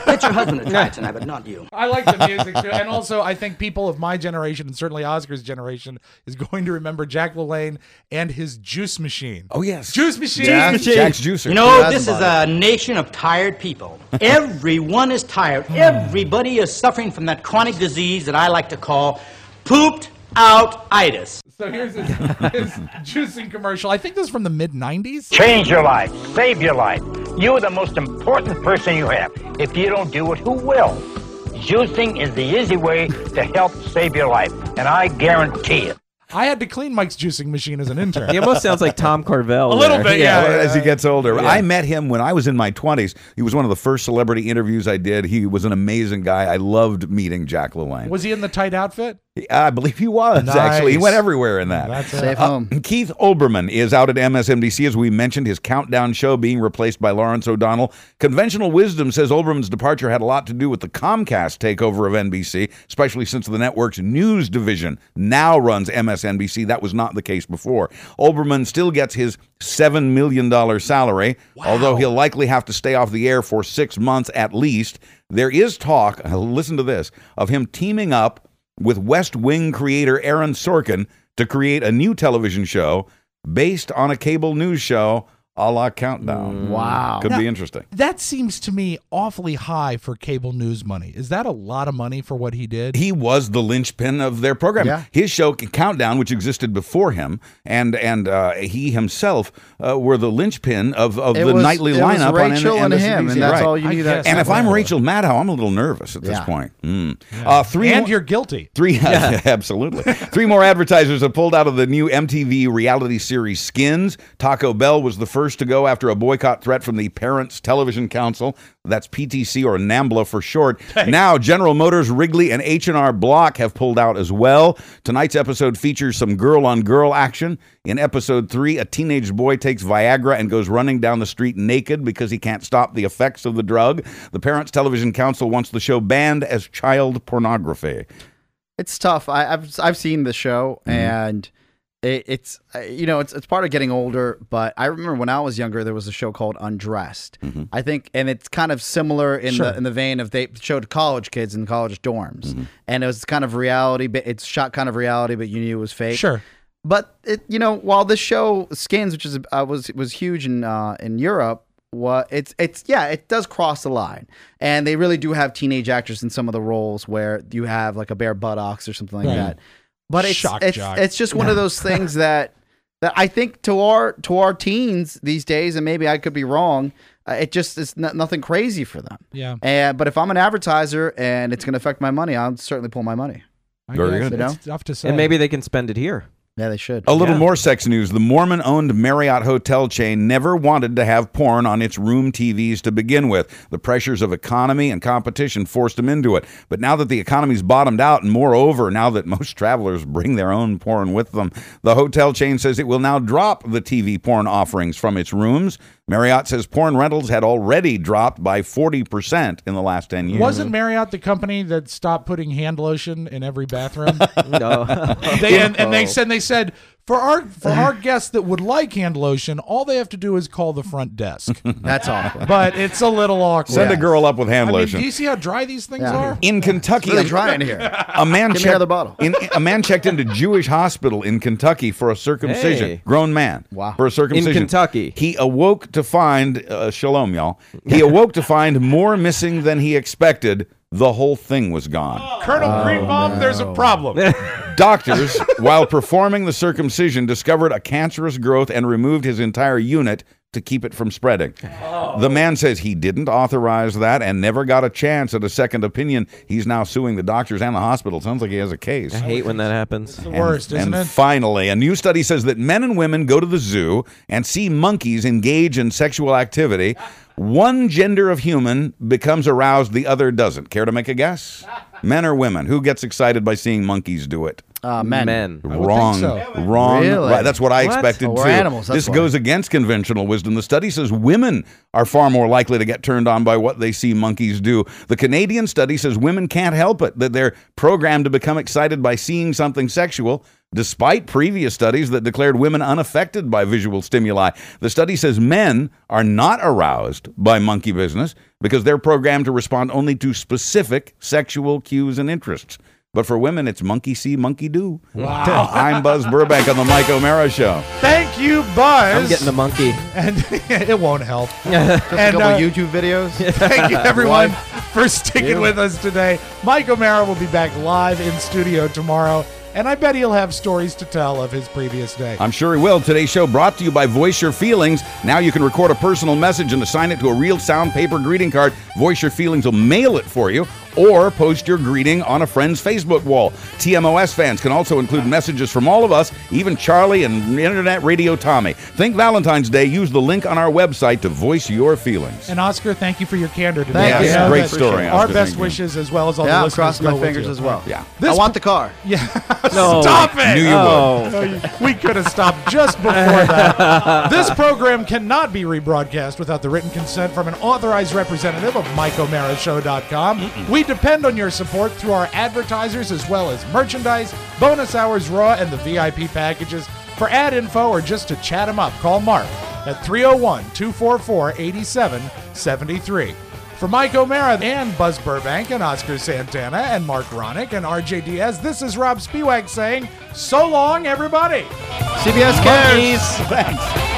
Speaker 15: Get your husband to try it tonight, but not you.
Speaker 2: I like the music too, and also I think people of my generation and certainly Oscar's generation is going to remember Jack LaLanne and his juice machine.
Speaker 3: Oh yes,
Speaker 2: juice machine.
Speaker 3: Jack, Jack's juicer.
Speaker 15: You know, this is a nation of tired people. Everyone is tired. Everybody is suffering from that chronic disease that I like to call pooped out itis.
Speaker 2: So here's his, his juicing commercial. I think this is from the mid nineties.
Speaker 16: Change your life. Save your life. You're the most important person you have. If you don't do it, who will? Juicing is the easy way to help save your life, and I guarantee it.
Speaker 2: I had to clean Mike's juicing machine as an intern.
Speaker 5: He almost sounds like Tom Carvel.
Speaker 2: A little
Speaker 5: there.
Speaker 2: bit, yeah.
Speaker 3: Well, as he gets older.
Speaker 5: Yeah.
Speaker 3: I met him when I was in my twenties. He was one of the first celebrity interviews I did. He was an amazing guy. I loved meeting Jack LaLanne.
Speaker 2: Was he in the tight outfit?
Speaker 3: I believe he was,
Speaker 2: Nice.
Speaker 3: actually. He went everywhere in that.
Speaker 2: That's
Speaker 4: Safe
Speaker 2: it.
Speaker 4: home.
Speaker 3: Uh, Keith Olbermann is out at M S N B C, as we mentioned, his countdown show being replaced by Lawrence O'Donnell. Conventional wisdom says Olbermann's departure had a lot to do with the Comcast takeover of N B C, especially since the network's news division now runs M S N B C. That was not the case before. Olbermann still gets his seven million dollars salary, although he'll likely have to stay off the air for six months at least. There is talk, listen to this, of him teaming up with West Wing creator Aaron Sorkin to create a new television show based on a cable news show a la Countdown.
Speaker 4: Wow.
Speaker 3: Could
Speaker 2: Now,
Speaker 3: be interesting.
Speaker 2: That seems to me awfully high for cable news money. Is that a lot of money for what he did?
Speaker 3: He was the linchpin of their program.
Speaker 2: Yeah.
Speaker 3: His show, Countdown, which existed before him, and and uh, he himself uh, were the linchpin of, of
Speaker 4: It
Speaker 3: the
Speaker 4: was-
Speaker 3: nightly
Speaker 4: it was
Speaker 3: lineup
Speaker 4: Rachel
Speaker 3: on
Speaker 4: and
Speaker 3: M S N B C.
Speaker 4: him, and that's
Speaker 3: Right.
Speaker 4: all you
Speaker 2: I
Speaker 4: need.
Speaker 2: guess
Speaker 4: to
Speaker 3: And if
Speaker 2: Yeah.
Speaker 3: I'm Rachel Maddow, I'm a little nervous at this
Speaker 4: Yeah.
Speaker 3: point. Mm. Uh, three
Speaker 2: and
Speaker 3: more-
Speaker 2: you're guilty.
Speaker 3: Three, absolutely. Three more advertisers have pulled out of the new M T V reality series Skins. Taco Bell was the first to go after a boycott threat from the Parents Television Council. That's P T C, or NAMBLA for short. Now, General Motors, Wrigley, and H and R Block have pulled out as well. Tonight's episode features some girl-on-girl action. In episode three, a teenage boy takes Viagra and goes running down the street naked because he can't stop the effects of the drug. The Parents Television Council wants the show banned as child pornography.
Speaker 4: It's tough. I, I've I've seen the show, and it, it's uh, you know it's it's part of getting older. But I remember when I was younger, there was a show called Undressed. I think, and it's kind of similar in
Speaker 2: Sure.
Speaker 4: the in the vein of they showed college kids in college dorms, and it was kind of reality. But it's shot kind of reality, but you knew it was fake.
Speaker 2: Sure.
Speaker 4: But it you know while this show Skins, which is uh, was was huge in uh, in Europe. What it's it's yeah it does cross the line, and they really do have teenage actors in some of the roles where you have like a bare buttocks or something like
Speaker 2: Right.
Speaker 4: that. But it's
Speaker 2: Shock
Speaker 4: it's,
Speaker 2: jock.
Speaker 4: it's just one of those things that that I think to our to our teens these days, and maybe I could be wrong. Uh, it just is n- nothing crazy for them.
Speaker 2: Yeah.
Speaker 4: And but if I'm an advertiser and it's going to affect my money, I'll certainly pull my money.
Speaker 2: I
Speaker 3: Very
Speaker 2: guess
Speaker 3: good.
Speaker 2: it's
Speaker 4: You know?
Speaker 2: tough to say.
Speaker 5: And maybe they can spend it here.
Speaker 4: Yeah, they should.
Speaker 3: A little
Speaker 5: Yeah.
Speaker 3: more sex news. The Mormon-owned Marriott hotel chain never wanted to have porn on its room T Vs to begin with. The pressures of economy and competition forced them into it. But now that the economy's bottomed out, and moreover, now that most travelers bring their own porn with them, the hotel chain says it will now drop the T V porn offerings from its rooms. Marriott says porn rentals had already dropped by forty percent in the last ten years.
Speaker 2: Wasn't Marriott the company that stopped putting hand lotion in every bathroom?
Speaker 5: No.
Speaker 2: They, and, and they said they said for our for our guests that would like hand lotion, all they have to do is call the front desk.
Speaker 4: That's awkward.
Speaker 2: But it's a little awkward.
Speaker 3: Send a girl up with hand
Speaker 2: I mean,
Speaker 3: lotion.
Speaker 2: do you see how dry these things
Speaker 4: Yeah.
Speaker 2: are?
Speaker 3: In Kentucky,
Speaker 4: It's really dry in here.
Speaker 3: A man
Speaker 4: Give me
Speaker 3: checked,
Speaker 4: another bottle.
Speaker 3: In, a man checked into Jewish hospital in Kentucky for a circumcision.
Speaker 5: Hey.
Speaker 3: Grown man.
Speaker 4: Wow.
Speaker 3: For a circumcision.
Speaker 5: In Kentucky.
Speaker 3: He awoke to find, uh, shalom, y'all. He awoke to find more missing than he expected. The whole thing was gone.
Speaker 2: Colonel
Speaker 4: Oh,
Speaker 2: Greenbaum, there's a problem.
Speaker 3: Doctors, while performing the circumcision, discovered a cancerous growth and removed his entire unit to keep it from spreading. The man says he didn't authorize that and never got a chance at a second opinion. He's now suing the doctors and the hospital. Sounds like he has a case.
Speaker 5: I hate when that happens.
Speaker 2: the worst, isn't
Speaker 3: and
Speaker 2: it?
Speaker 3: finally, a new study says that men and women go to the zoo and see monkeys engage in sexual activity. One gender of human becomes aroused, the other doesn't. Care to make a guess? Men or women? Who gets excited by seeing monkeys do it?
Speaker 4: Uh, men.
Speaker 5: Men.
Speaker 2: would
Speaker 3: Wrong.
Speaker 2: think so.
Speaker 3: Wrong.
Speaker 4: Really?
Speaker 3: Right. That's what I
Speaker 5: What?
Speaker 3: expected
Speaker 4: Oh, we're
Speaker 3: too.
Speaker 4: animals, that's
Speaker 3: This
Speaker 4: why.
Speaker 3: goes against conventional wisdom. The study says women are far more likely to get turned on by what they see monkeys do. The Canadian study says women can't help it, that they're programmed to become excited by seeing something sexual. despite previous studies that declared women unaffected by visual stimuli. The study says men are not aroused by monkey business because they're programmed to respond only to specific sexual cues and interests. But for women, it's monkey see, monkey do.
Speaker 2: Wow.
Speaker 3: I'm Buzz Burbank on the Mike O'Mara Show.
Speaker 2: Thank you, Buzz.
Speaker 5: I'm getting the monkey.
Speaker 2: And it won't help.
Speaker 4: Just a
Speaker 2: And,
Speaker 4: couple
Speaker 2: uh,
Speaker 4: YouTube videos.
Speaker 2: Thank you, everyone,
Speaker 4: One.
Speaker 2: for sticking
Speaker 4: You.
Speaker 2: with us today. Mike O'Mara will be back live in studio tomorrow, and I bet he'll have stories to tell of his previous day.
Speaker 3: I'm sure he will. Today's show brought to you by Voice Your Feelings. Now you can record a personal message and assign it to a real sound paper greeting card. Voice Your Feelings will mail it for you or post your greeting on a friend's Facebook wall. T M O S fans can also include messages from all of us, even Charlie and Internet Radio Tommy. Think Valentine's Day. Use the link on our website to voice your feelings.
Speaker 2: And Oscar, thank you for your candor today.
Speaker 4: Thank
Speaker 2: I
Speaker 4: you.
Speaker 2: know
Speaker 3: Great
Speaker 2: that
Speaker 3: story,
Speaker 2: Our
Speaker 3: Oscar.
Speaker 2: best
Speaker 3: Thank you.
Speaker 2: wishes, as well as all
Speaker 4: Yeah,
Speaker 2: the
Speaker 4: I'll
Speaker 2: listeners,
Speaker 4: cross my
Speaker 2: go with
Speaker 4: fingers
Speaker 2: you.
Speaker 4: as well.
Speaker 3: Yeah.
Speaker 2: This
Speaker 4: I want the car.
Speaker 2: Yeah.
Speaker 5: No.
Speaker 2: Stop it.
Speaker 3: Knew you
Speaker 5: Oh.
Speaker 3: would.
Speaker 2: No, you- we could have stopped just before that. This program cannot be rebroadcast without the written consent from an authorized representative of Mike O'Mara Show dot com. We depend on your support through our advertisers as well as merchandise, bonus hours raw, and the V I P packages. For ad info or just to chat him up, call Mark at three oh one, two four four, eight seven seven three. For Mike O'Mara and Buzz Burbank and Oscar Santana and Mark Ronick and R J Diaz, this is Rob Spiewak saying, so long, everybody.
Speaker 4: C B S cares.
Speaker 3: Thanks.